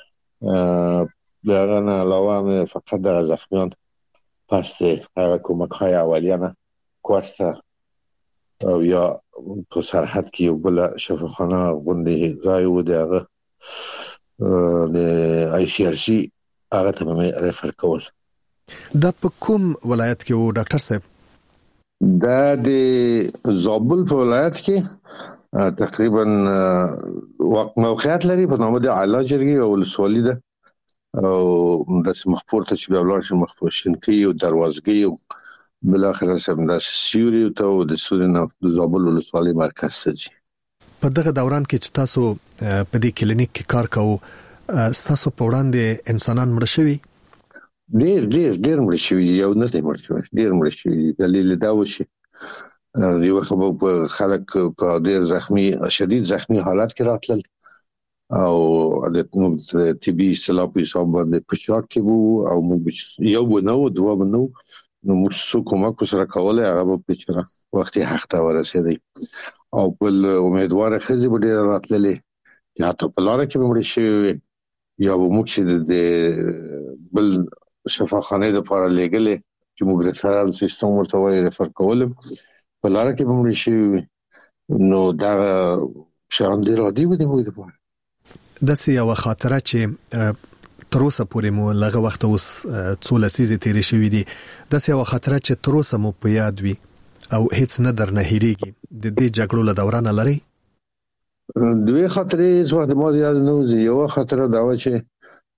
[SPEAKER 17] دغه نه علاوه مې فقط د زخمیان پس هغه کومک‌های اولیه کوستا او یا په سرحد کې یو بل شفاخانه غونډه ځای و دغه د آی سی آر سی هغه ته مې ریفر کول.
[SPEAKER 1] دا په کوم ولایت کې و ډاکټر صاحب؟
[SPEAKER 17] دا د زابل په ولایت کې تقریبا موقعیت لري په نامه د علا جرګې او ولسوالي ده، او د مخپور ته چې بیا ولاړ شي مخپور شینکي او دروازګي او بل اخر سم د سیوري ته د سوري د زابل ولسوالي مرکز ته.
[SPEAKER 1] په دغه دوران کې چې تاسو په دې کلینیک کې کار کوو، تاسو په وړاندې انسانان مړ شوي؟
[SPEAKER 17] ډیر ډیر ډیر مړ شوي، یو نه دی مړ شوی، ډیر مړ شوي. دلیل دا و چې یو خبر خلک په ډیر زخمی شدید زخمی حالت کې راتلل، او د طبي اصطلاح په حساب باندې په شاک کې وو، او موږ یو و نه و دوه و نه و، نو موږ څو کومک سره کولای هغه په پیچره وخت حق ته ورسېدی، او بل امیدوار خزي به ډیر راتللې یا ته په لار کې مړ شي یا به موږ چې د بل شفاخانه د لپاره لګلې چې موږ ریفرال سیستم ورته وایي ریفر کول په لار کې به مړ شي، نو دا شان دی را دی و د موږ لپاره
[SPEAKER 1] د سی یو خاطره چې تر اوسه پورې مو لغه وخت اوس څو لسیزې تیرې شوې دي، د سی یو خاطره چې تر اوسه مو په یاد وي او هیڅ نه درنه هېریږي د دې جګړو له دورانه لري؟
[SPEAKER 17] دوی خاطرې څه د ما یاد نه وځي. یو خاطره دا و چې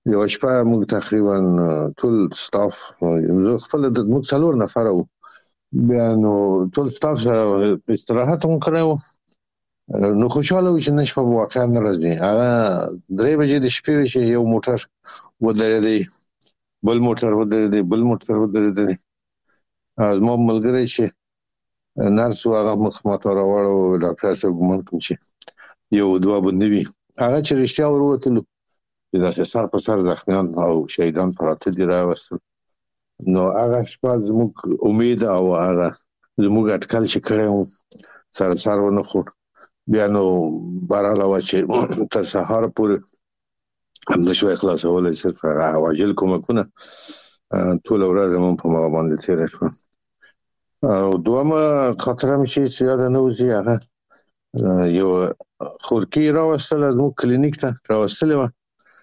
[SPEAKER 17] یو شپه موږ تقریبا ټول سټاف زه خپل د موږ څلور نفر وو بیا نو ټول سټاف استراحت هم کړو نو خوشاله و چې نشم واقعا راځي هغه درې بجې د شپې چې یو موټر ودرېدی بل موټر ودرېدی بل موټر ودرېدی زما ملګری چې نرس هغه مخ ماته راوړو ډاکټر صاحب ګمان کوم چې یو دوه بندوي هغه چې رښتیا وروتلو چې سر په سر زخمیان او شهیدان پراته دي راوستل نو هغه شپه زموږ امید او هغه زموږ اټکل چې کړی سر سر ونه خور بیا نو بهرحاله وه چې تر سهاره پورې همدا شوی خلاصولی صرف هغه عاجل کومکونه ټوله ورځ هم په مغه باندې تېره شوه او دومه خاطره مې چې یاده نه وځي هغه یو خورکي راوستله زموږ کلینیک ته راوستلې وه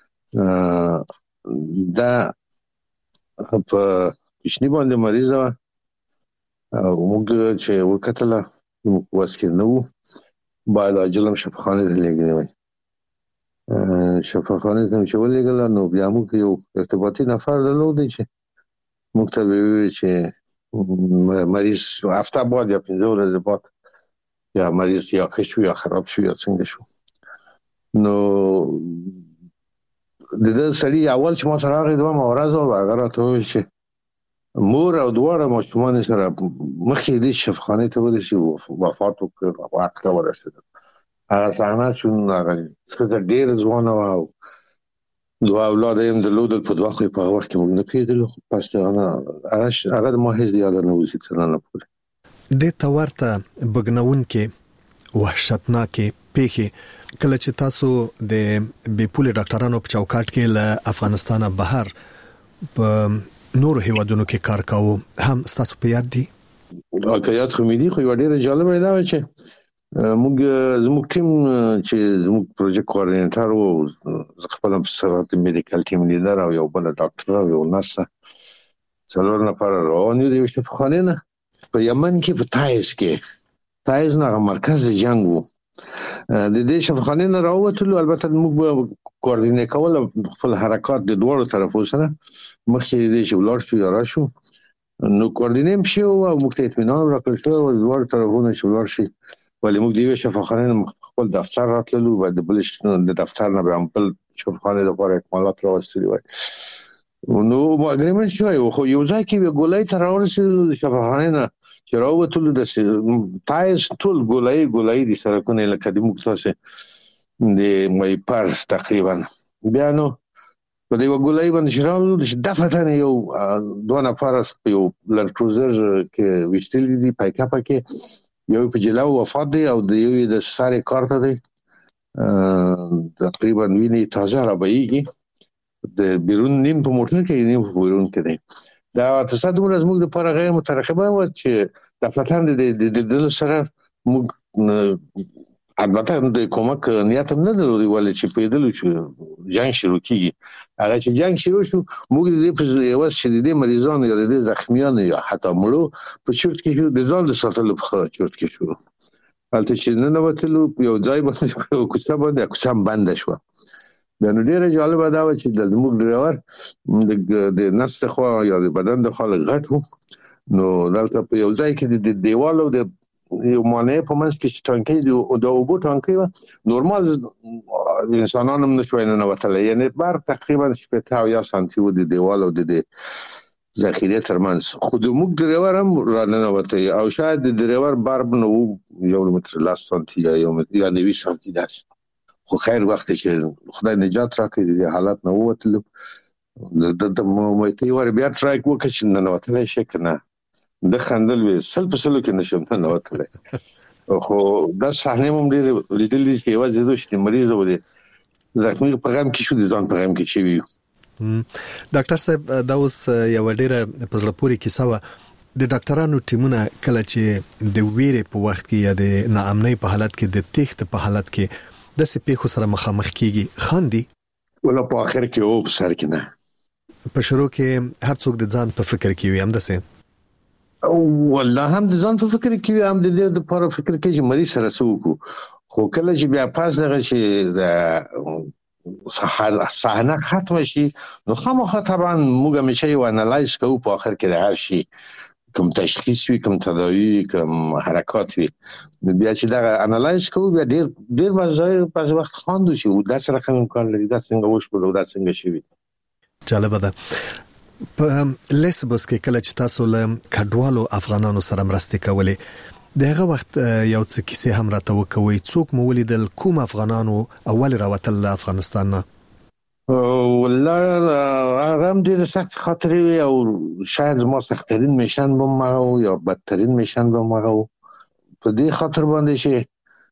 [SPEAKER 17] دا په کشنی باندې مریضه وه او موږ چې وکتله موږ وس کې نه وو باید عاجل هم شفاخانې ته لېږلې وای شفاخانې ته چې ولېږله نو بیا موږ یو ارتباطي نفر درلودی چې موږ ته به وویل چې مریض هفته بعد یا پنځه ورځې بعد یا مریض یا ښه شو یا خراب شو یا څنګه شو نو د دې سړي اول چې ما سره راغی دوه ورځ او هغه راته وویل چې مور او دواړه ماشومان سره مخکې دې شفاخانې ته ورسېدو وفات وکړ واک ته ورسېدل هغه صحنه چې هغه ښځه ډېره ځوانه وه او دوه اولاد یې هم درلودل په دوه خو په هغه وخت کې موږ نه پوهېدلو خو پس هغه هغه د ما هېڅ یاده نه وځي تر ننه پورې
[SPEAKER 1] دې ته ورته بګنونکې وحشتناکې پیښې کله چې تاسو د بیپولې ډاکټرانو په چوکاټ کې له افغانستانه بهر په نورو هیوادونو کې کار کاوه هم تاسو په یاد دي
[SPEAKER 17] که یاد خو مې دي خو یو ډېره جالبه دا و چې موږ زموږ ټیم چې زموږ پروجیکټ کوارډینیټر و زه خپل هم صفت میډیکل ټیم لیډر او یو بل ډاکټر او یو نرس څلور نفر روان یو د یوې شفاخانې نه په یمن کې په تایز کې تایز نه هغه مرکز د جنګ و د دې شفاخانې نه راووتلو البته موږ به کوارډینیټ کول خپل حرکات د دواړو طرفو سره مخکې دې چې ولاړ شو یا راشو نو کوارډینیټ شو او موږ ته اطمینان راکړل شو د دواړو طرفونو چې ولاړ شي ولې موږ د یوې شفاخانې خپل دفتر راتللو و د بل د دفتر نه به هم بل شفاخانې لپاره اکمالات راوستلي وای نو اګریمنټ شوی خو یو ځای کې ګولای ته راورسېدو د شفاخانې نه چې راووتلو د تایز ټول ګولایي ګولایي دي سړکونه لکه د موږ تاسې د مایپر تقریبا بیا نو په دې یوه ګولایي باندې چې راوړلو چې دفتن یو دوه نفره په یو لنډ کروزر کې ویشتلي دي پایکاپه کې یو په جلاو وفات دی او د یو د سارې کار ته دی تقریبا وینې تازه رابهیږي د بیرون نیم په موټر کې نیم په بیرون کې دی دا تصادم زموږ د لپاره غیر مترقبه و چې د فلتان د دل سره موږ البته د کومک نیت هم نه درلود ولې چې پیدلو چې جنگ شروع کیږي هغه چې جنگ شروع شو موږ د دې په یو شدیدي مریضانو یا د زخمیانو یا حتی مړو په چورت کې د ځان د ساتلو په چورت کې شو البته چې نن وتلو یو ځای باندې کوڅه باندې کوڅه بند شو دا نو ډیره جالبه دا و چې د موږ ډرایور د نس خو یا د بدن د خلک غټ وو نو دلته په یو ځای کې د دیوالو د یو مانع په منځ کې چې ټانکۍ د د اوبو ټانکۍ و نورمال انسانان هم نشوي نه وتلی یعنی بار تقریبا شپږ یا سانتي و د دیوالو د ذخیره ترمنځ خو د موږ ډرایور هم را نه وته او شاید د ډرایور بار نو یو متر لاس سانتي یا یو متر یا نوي سانتي داس خو خیر وخت چې خدای نجات راکړي د حالات نه ووتلو د د مو ته یو بیا ټرای وکړ چې نه وتلی شي کنه د خندل وې سل په سلو کې نشم نه وتلی خو دا صحنه مم ډېر لیدلې چې یوازې دوی چې مریض و دي زخمی په غم کې شو دي ځان په غم کې شي وي
[SPEAKER 1] ډاکټر صاحب دا اوس یو ډېر پزله پوری کیسه و د ډاکټرانو ټیمونه کله چې د ویرې په وخت کې یا د ناامنۍ په حالت کې د تخت په حالت کې د سپېخو سره مخامخ کیږي خاندي
[SPEAKER 17] ولا په اخر کې او په سر کې نه
[SPEAKER 1] په شروع کې هر څوک د ځان په فکر کې وي هم دسه
[SPEAKER 17] او والله هم د ځان په فکر کې هم د دې لپاره فکر کې چې مریض سره سوکو خو کله چې بیا پاس دغه چې د صحنه ختم شي نو خامخا طبعا موږ همیشه یو انالایز کوو په اخر کې د هر شي کوم تشخیص وي کوم تداوی کوم حرکات وي بیا چې دا انالایز کوو بیا ډیر ډیر مزه په وخت خواندو شي دا سره کوم کار لري دا څنګه وشو دا څنګه شي.
[SPEAKER 1] جالب ده. په لیسبوس کې کله چې تاسو له کډوالو افغانانو سره مرسته کولې دغه وخت یو څه کیسه هم راته وکوي څوک مو ولیدل کوم افغانانو اول راوتل له افغانستان نه؟
[SPEAKER 17] والله هغه ډېر سخت خاطرې وي او شاید ما سخترین میشن به ما یا بدترین میشن به ما په دې خاطر باندې شي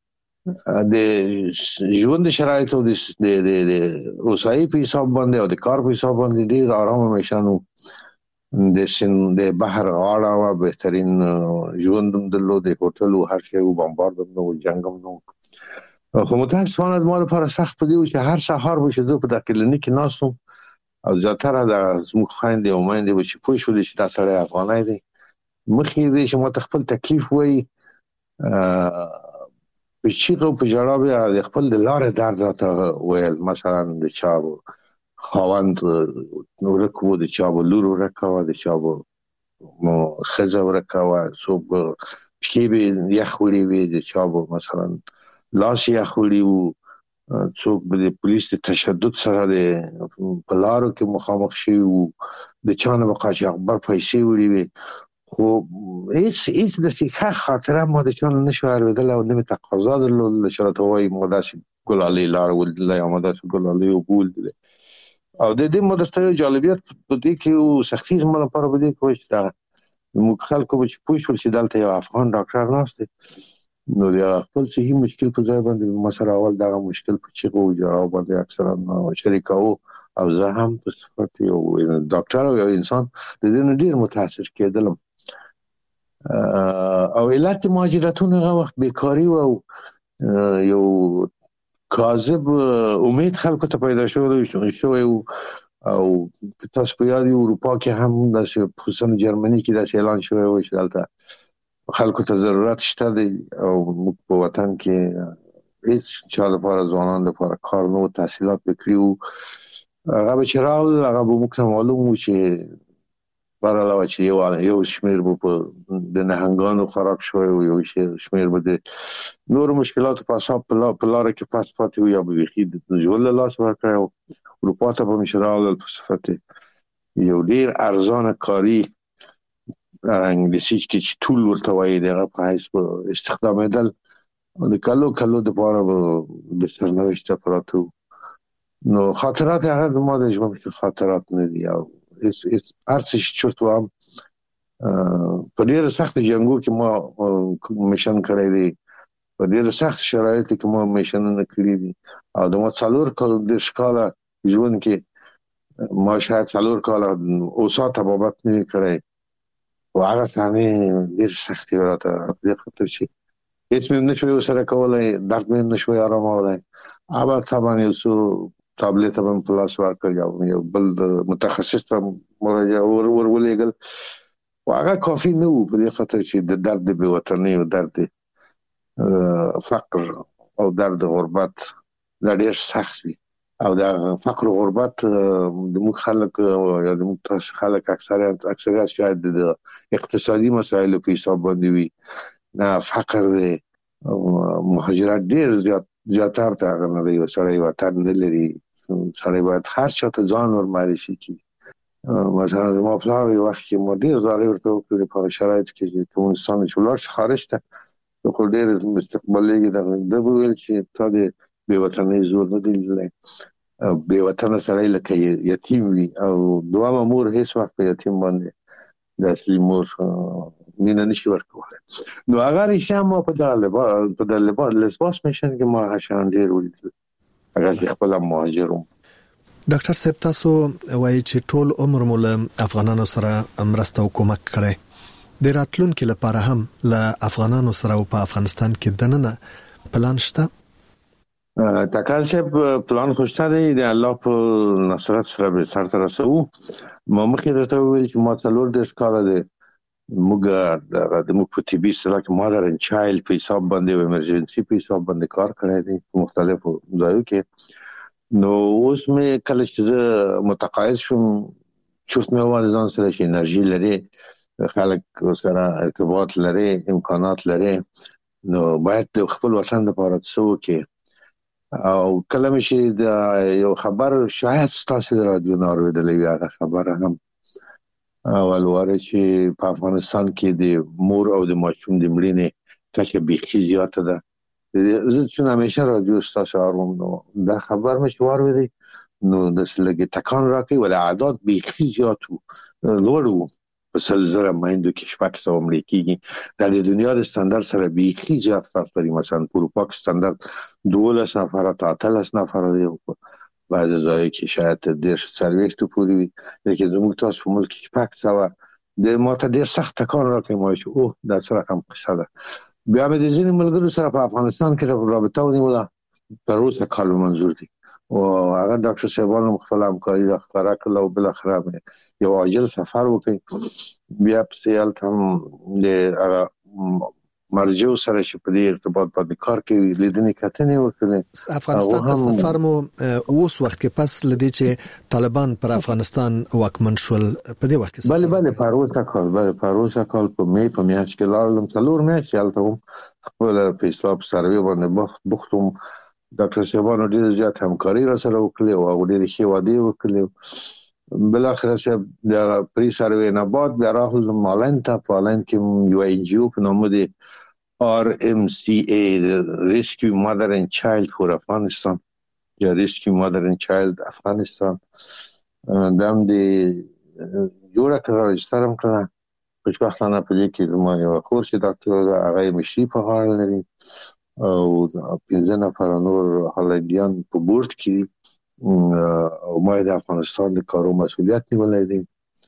[SPEAKER 17] د ژوند شرایط او د د اوسایي په حساب باندې او د کار په حساب باندې ډېر آرام میشن د سین د بحر غاړه او بهترین ژوند درلود د هوټل او هر شی او بمبارد نو جنگم نو خو متاسفانه د مال لپاره سخت دی چې هر سهار به شو په د کلینیک ناسم او زیاتره د زموږ خويندې او مېندې به چې پوه شو چې دا سړی افغانای دی مخې دې چې مت خپل تکلیف وای په چیغو په جړا بیا د خپل د لارې درد راته ویل مثلا د چا خواند نو رکو د چا لور رکوا د چا مو خزه ورکوا صوب پی به یخوري وي د چا مثلا لاس یخوري او څوک د پولیس د تشدد سره د بلارو کې مخامخ شي او د چانه وقاچ اخبار پیسې وړي وي خو هیڅ هیڅ د څه خاطره مو د چانه نشو اورېدل او د تقاضا د شرط وای مداسي ګلالي لار ول یا مداسي ګلالي او ګول دي او د دې مدستو جالبیت په دې کې او سختي زموږ لپاره په دې کې چې دا موږ خلکو چې پوښتل چې دلته یو افغان ډاکټر ناشته نو دا خپل صحیح مشکل په ځای باندې مسره اول دا مشکل په چې وو جواب باندې اکثرا شریکاو او زه هم په صفت یو ډاکټر او یو انسان د دې ډیر متاثر کېدلم او علت مهاجرتونه هغه وخت بیکاری او یو کاذب امید خلکو ته پیدا شوی شو او تاسو په یاد اروپا کې هم د خصوصا جرمني کې د اعلان شوی و چې دلته خلکو ته ضرورت شته دی او په وطن کې هیڅ چا لپاره ځوانان لپاره کار نو تحصیلات وکړو هغه به چرال هغه به موږ معلوم و چې برعلاوه چې یو یو شمیر په د نهنګانو خراب شوی او یو شمیر به د نور مشکلات په حساب په لار کې پاس پاتې وي یا به ویخي ژوند لاس ورکړو اروپا ته په مشرال په صفت یو ډیر ارزانه کاری انګلیسي کې ټول ورته وایي دغه په هیڅ استخدامېدل د کلو کلو د پاره به سرنوشت پراتو نو خاطرات هغه ما د ژوند خاطرات نه دي او اس اس ارڅ چورت وام په ډیره سخت جنگو کې ما میشن کړی دی په ډیره سخت شرایطو کې ما میشن نه کړی دي او د ما څلور کال د ښکاله ژوند کې ما شاید څلور کال او ساته بابت نه کړی او هغه ثاني ډیر سخت راته د خطر شي هیڅ مې نشوي سره کولای درد مې نشوي آرامولای اوبه طبعا یو څو تابلت هم پلاس ورکړ یو بل متخصص ته مراجعه ور ورولېګل واغه کافي نه وو په دې خاطر چې د درد به وطني او درد فقر او درد غربت لا ډېر سخت وي او دا فقر او غربت د موږ خلک یا د موږ تاسو خلک اکثریت اکثریت شاید د اقتصادي مسایلو په حساب باندې وي نه فقر دی مهاجرت ډېر زیات زیاتار ته غنه دی سړی وطن نه لري سړی باید خاص چاته ځان ورماري شي چې مثلا ما فلار یو وخت کې مدیر زاري ورته وکړي په شرایط کې چې کوم انسان چې ولر خارج ته خو ډېر مستقبلي د ویل چې تا دې به وطن زور نه دی لای به وطن سړی لکه یتیم وي او دوه مور هیڅ وخت په یتیم باندې د اصلي مور مینه نشي ورکوله نو هغه ریشم په داله په داله لسباس میشن کې ما هشان ډیر ولیدل هغه خپل مهاجروم.
[SPEAKER 1] ډاکټر صاحب تاسو وایي چې ټول عمر مول افغانانو سره مرسته او کومک کړي د راتلونکو لپاره هم له افغانانو سره په افغانستان کې دننه پلان شته؟
[SPEAKER 17] تکال چې پلان خوشته دی د الله په نصرت سره به سر ته رسو ما مخکې درته ویل چې ما څلور د ښکاله دی موږ د موږ په طبي سره کې مادر ان چایلډ په حساب باندې او ایمرجنسي په حساب باندې کار کړی دی په مختلفو ځایو کې نو اوس مې کله چې متقاعد شوم چوت مې وایي ځان سره چې انرژي لري خلک سره ارتباط لري امکانات لري نو باید د خپل وطن لپاره څه وکړي او کله مې چې د یو خبر شاید تاسو د رادیو نارویدلې هغه خبره هم اول واره چې په افغانستان کې د مور او د ماشوم د مړینې کچه بیخي زیاته ده زه چې همیشه رادیو تاسو اورم نو دا خبر مې شوار ودی نو د سلګي تکان راکې ولا عادت بیخي زیات لوړ وو په سلزره مایندو کې شپږ سوه مړي کېږي د دنیا د ستاندرد سره بیخي زیات فرق لري مثلا په اروپا کې ستاندرد دولس نفره تا اتلس نفره دی بعض ځای کې شاید ډېر څلوېښت پورې وي لکه زموږ تاسو په ملک کې شپږ سوه د ماته ډېر سخت تکان راکې ما چې اوه دا څه رقم قصه ده بیا مې د ځینې ملګرو سره په افغانستان کې رابطه ونیوله تر اوسه کال منظور دي او هغه ډاکټر صاحبانو خپل همکاري راښکاره کړله او بالاخره مې یو عاجل سفر وکړ بیا پسې هلته هم د هغه مرجو سره چې په دې ارتباط باندې کار کوي لیدنې کتنې وکړلې
[SPEAKER 1] افغانستان ته سفر مو اوس وخت کې پس لدی چې طالبان پر افغانستان واکمن شول په دې وخت کې
[SPEAKER 17] بله بله پروسه کال بله پروسه کال په می په میاشت کې لاړم څلور میاشتې هلته هم خپل په اصلاح سروي باندې بوختم ډاکټر صاحبانو ډېر زیات همکاري را سره وکړې او هغه ډېرې ښې وعدې وکړلې بالاخره چې د پری سروي نه بعد بیا راغلم مالین ته په مالین کې یو ان جی او په نوم دی آر ام سی ای Rescue Mother and Child for Afghanistan یا Rescue Mother and Child Afghanistan دام دی جوړه کړه رجستر هم کړه خوشبختانه په دې کې زما یو خور چې ډاکټر ده هغه مشري په غاړه لري او پنځه نفره نور هالنډیان په بورډ کې او ما د افغانستان د کارو مسؤلیت نیولی دی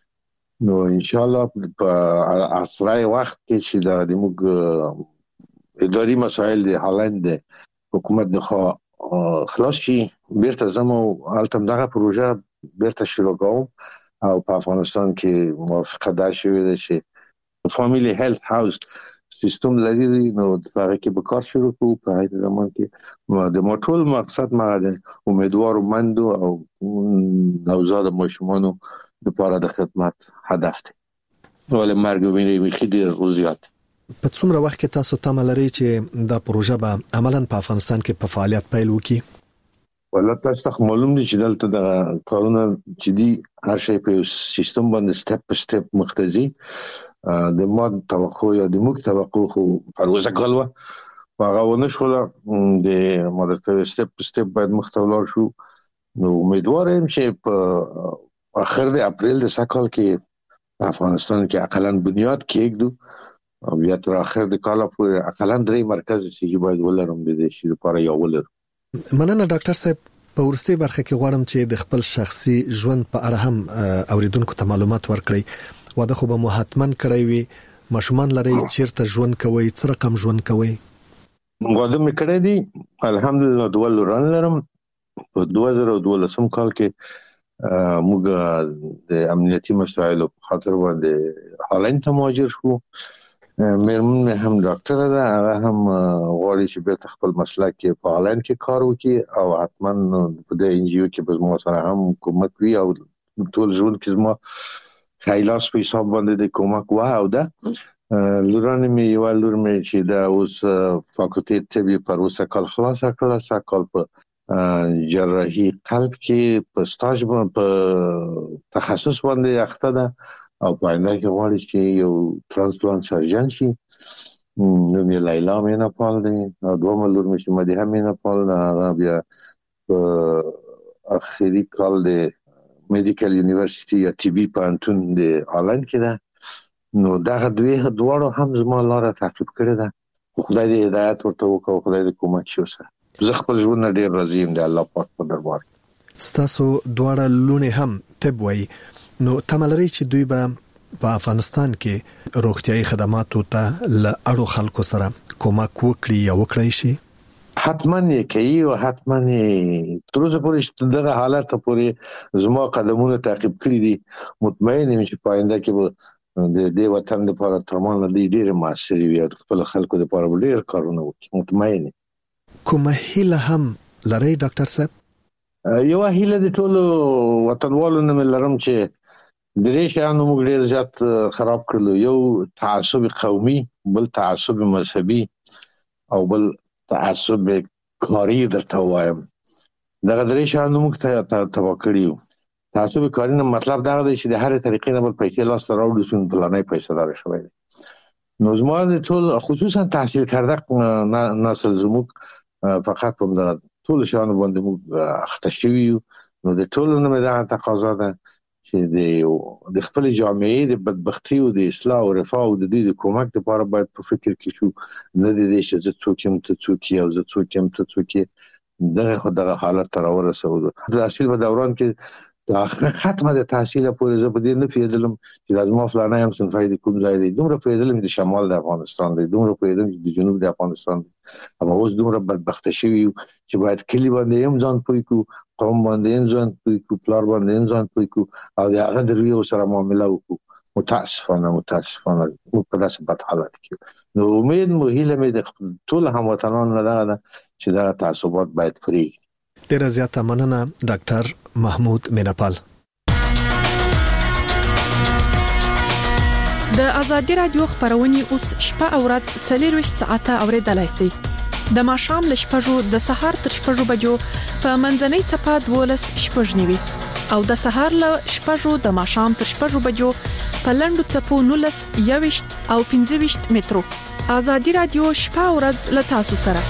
[SPEAKER 17] نو ان شاء الله په اسرای وخت کې چې د موږ اداري مسائل د هالند حکومت نه خلاص شي بیرته زمو هلته دغه پروژه بیرته شروع کوم او په افغانستان کې موافقه ده شوې ده چې فامیلی هیلث هاوس سیستم لري نو هغه کې به کار شروع کوو په هغه زمان کې د موټول مقصد ما ده امیدوار مندو او نوزاد ماشومانو لپاره د خدمت هدف دی ولې مرګ ویني مخې ډېر زیات
[SPEAKER 1] په څومره وخت کې تاسو تمه لرئ چې دا پروژه به عملاً په افغانستان کې په فعالیت پیل وکړي
[SPEAKER 17] ولا تاسو معلوم دي چې دلته د کارونه چې دي هر شی په سیستم باندې سټپ په سټپ مختزي د ماد توقع یا د موږ توقع خو پروژه کولو هغه ونه شو د ماده سټپ په سټپ باید مختلف شو نو امیدوار یم چې په اخر د اپریل د سکهال کې افغانستان کې اقلا بنیاد کېږدو او بیا تر اخر د کال پورې اقلا درې مرکز چې باید ولرم د دې شي لپاره یو ولر
[SPEAKER 1] مننه ډاکټر صاحب په ورسته برخه کې غواړم چې د خپل شخصي ژوند په اړه هم اوریدونکو ته معلومات ورکړئ واده خو به مهاتمن کړی وي ماشومان لري چیرته ژوند کوي څه رقم ژوند کوي
[SPEAKER 17] واده مې کړی دی الحمدلله دوه لوران لرم په دوه زره دولسم کال کې موږ د امنیتي مسایلو په خاطر باندې هالند ته مهاجر شو مېرمن هم ډاکټر ده هغه هم غواړي چې به خپل مسلک کې په هالند کې کار وکړي او حتما په دې ان جی او کې به مو سره هم کومک وي او ټول ژوند کې مو خیلاس په حساب باندې د کومک واه او ده لوران مې یو لور مې چې دا اوس فاکولټي طبي پر اوسه کال خلاص کړه سکهال په جراحي قلب کې په سټاج په تخصص باندې اخته ده او په آینده کې غواړي چې یو ترانسپلانت سرجن شي نو یې لایلا مینا پال دی او دوه لور مې چې مده هم مینا پال هغه بیا په اخري کال د میډیکل یونیورسيټي یا طبي پوهنتون د هالند کې ده نو دا دوی دواړو هم زما لاره تعقیب کړې ده خدای دې هدایت ورته وکړي خدای دې کومک شي سره زه خپل ژوند ډېر راضي یم د الله پاک په دربار
[SPEAKER 1] ستاسو دواړه لونه هم طب وای نو تملري چې دوی به په افغانستان کې روغتيایي خدماتو ته ل اړو خلکو سره کومک وکړي یا وکړي شي
[SPEAKER 17] حتما یې کوي او حتما یې تر اوسه پورې دغه حالت پورې زما قدمونه تعقیب کړی دي مطمئن یم چې پاینده کې به د دې وطن لپاره ترمن لدی ډېر موثر وي او خپل خلکو لپاره ډېر کارونه وکړي مطمئن
[SPEAKER 1] کومه هیله هم لري ډاکټر صاحب
[SPEAKER 17] یو هیله د ټولو وطنوالو نه لرم چې درې شیانو موږ ډېر زیات خراب کړلو. یو تعصب قومي، بل تعصب مذهبي او بل تعصب کاري. درته وایم دغه درې شیانو موږ ته تباه کړي یو. تعصب کاري نه مطلب دا دی چې د هرې طریقې نه به پیسې لاس ته راوړو چې فلانی پیسه‌دار شوی دی. نو زما د ټول خصوصا تحصیل کرده نسل زموږ فقط هم د ټول شیانو باندې موږ اخته شوي یو. نو د ټولو نه مې دغه تقاضا ده چې د د خپل جامعې د بدبختي او د اصلاح او رفاه او د دې د کومک لپاره باید په فکر کې شو، نه د دې چې زه څوک یم ته څوک یې او زه څوک یم ته څوک یې. دغه خو دغه حالت ته راورسولو. د تحصیل په دوران کې د ختمه د تحصیل پورې زه په دې نه پوهېدلم چې د زما فلانی هم صنفی د کوم ځای دی. دومره پوهېدلم چې د شمال د افغانستان دی، دومره پوهېدلم چې د جنوب د افغانستان دی. اما اوس دومره بدبخته شوي یو چې باید کلي باندې هم ځان پوه کړو، قوم باندې هم ځان پوه کړو، پلار باندې هم ځان پوه کړو او د هغه د رویې سره معامله وکړو. متاسفانه متاسفانه موږ په داسې بد حالت کې. نو امید مو هیله مې د ټول هموطنانو نه دغه ده چې دغه تعصبات باید پرېږدي.
[SPEAKER 1] ډېره زیاته مننه ډاکټر محمود میناپال.
[SPEAKER 7] د ازادي رادیو خبرونه اوس شپه او ورځ څلور ساعته اوریدلای شئ. د ماښام ل شپږو د سهار تر شپږو بجو په منځنۍ صفه دولس شپږ نیوي او د سهار ل شپږو د ماښام تر شپږو بجو په لندو صفو نولس یويشت او پنځه ویشت مترو. ازادي رادیو شپه او ورځ ل تاسو سره.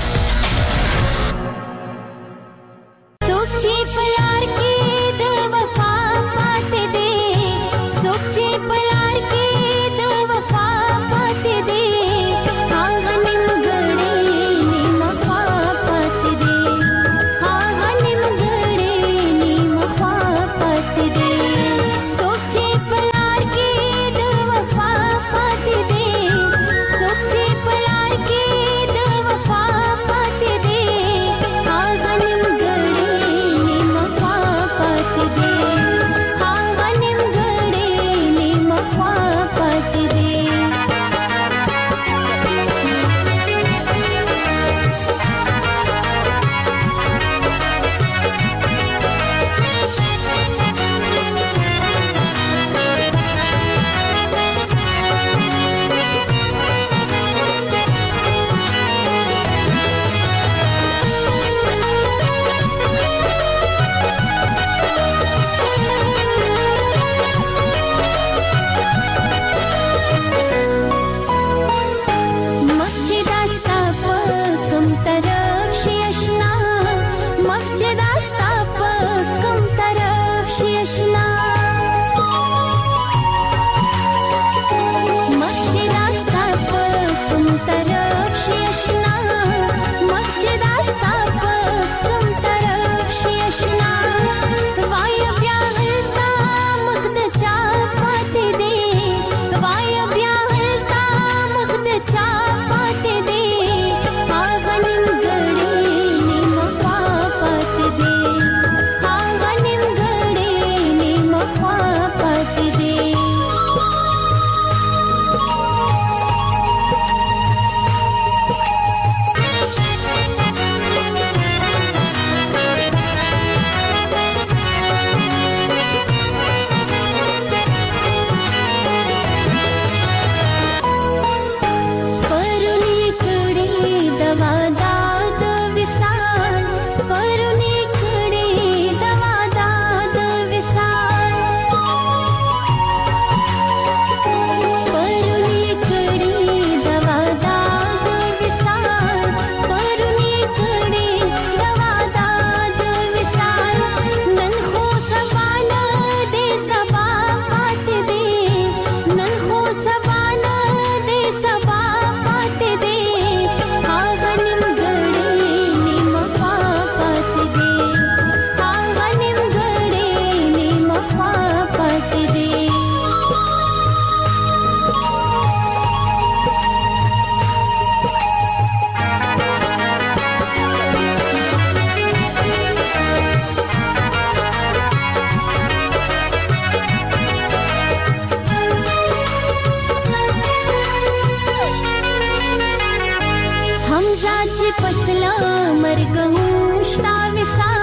[SPEAKER 18] چې پسلا مرګ مشتا وسا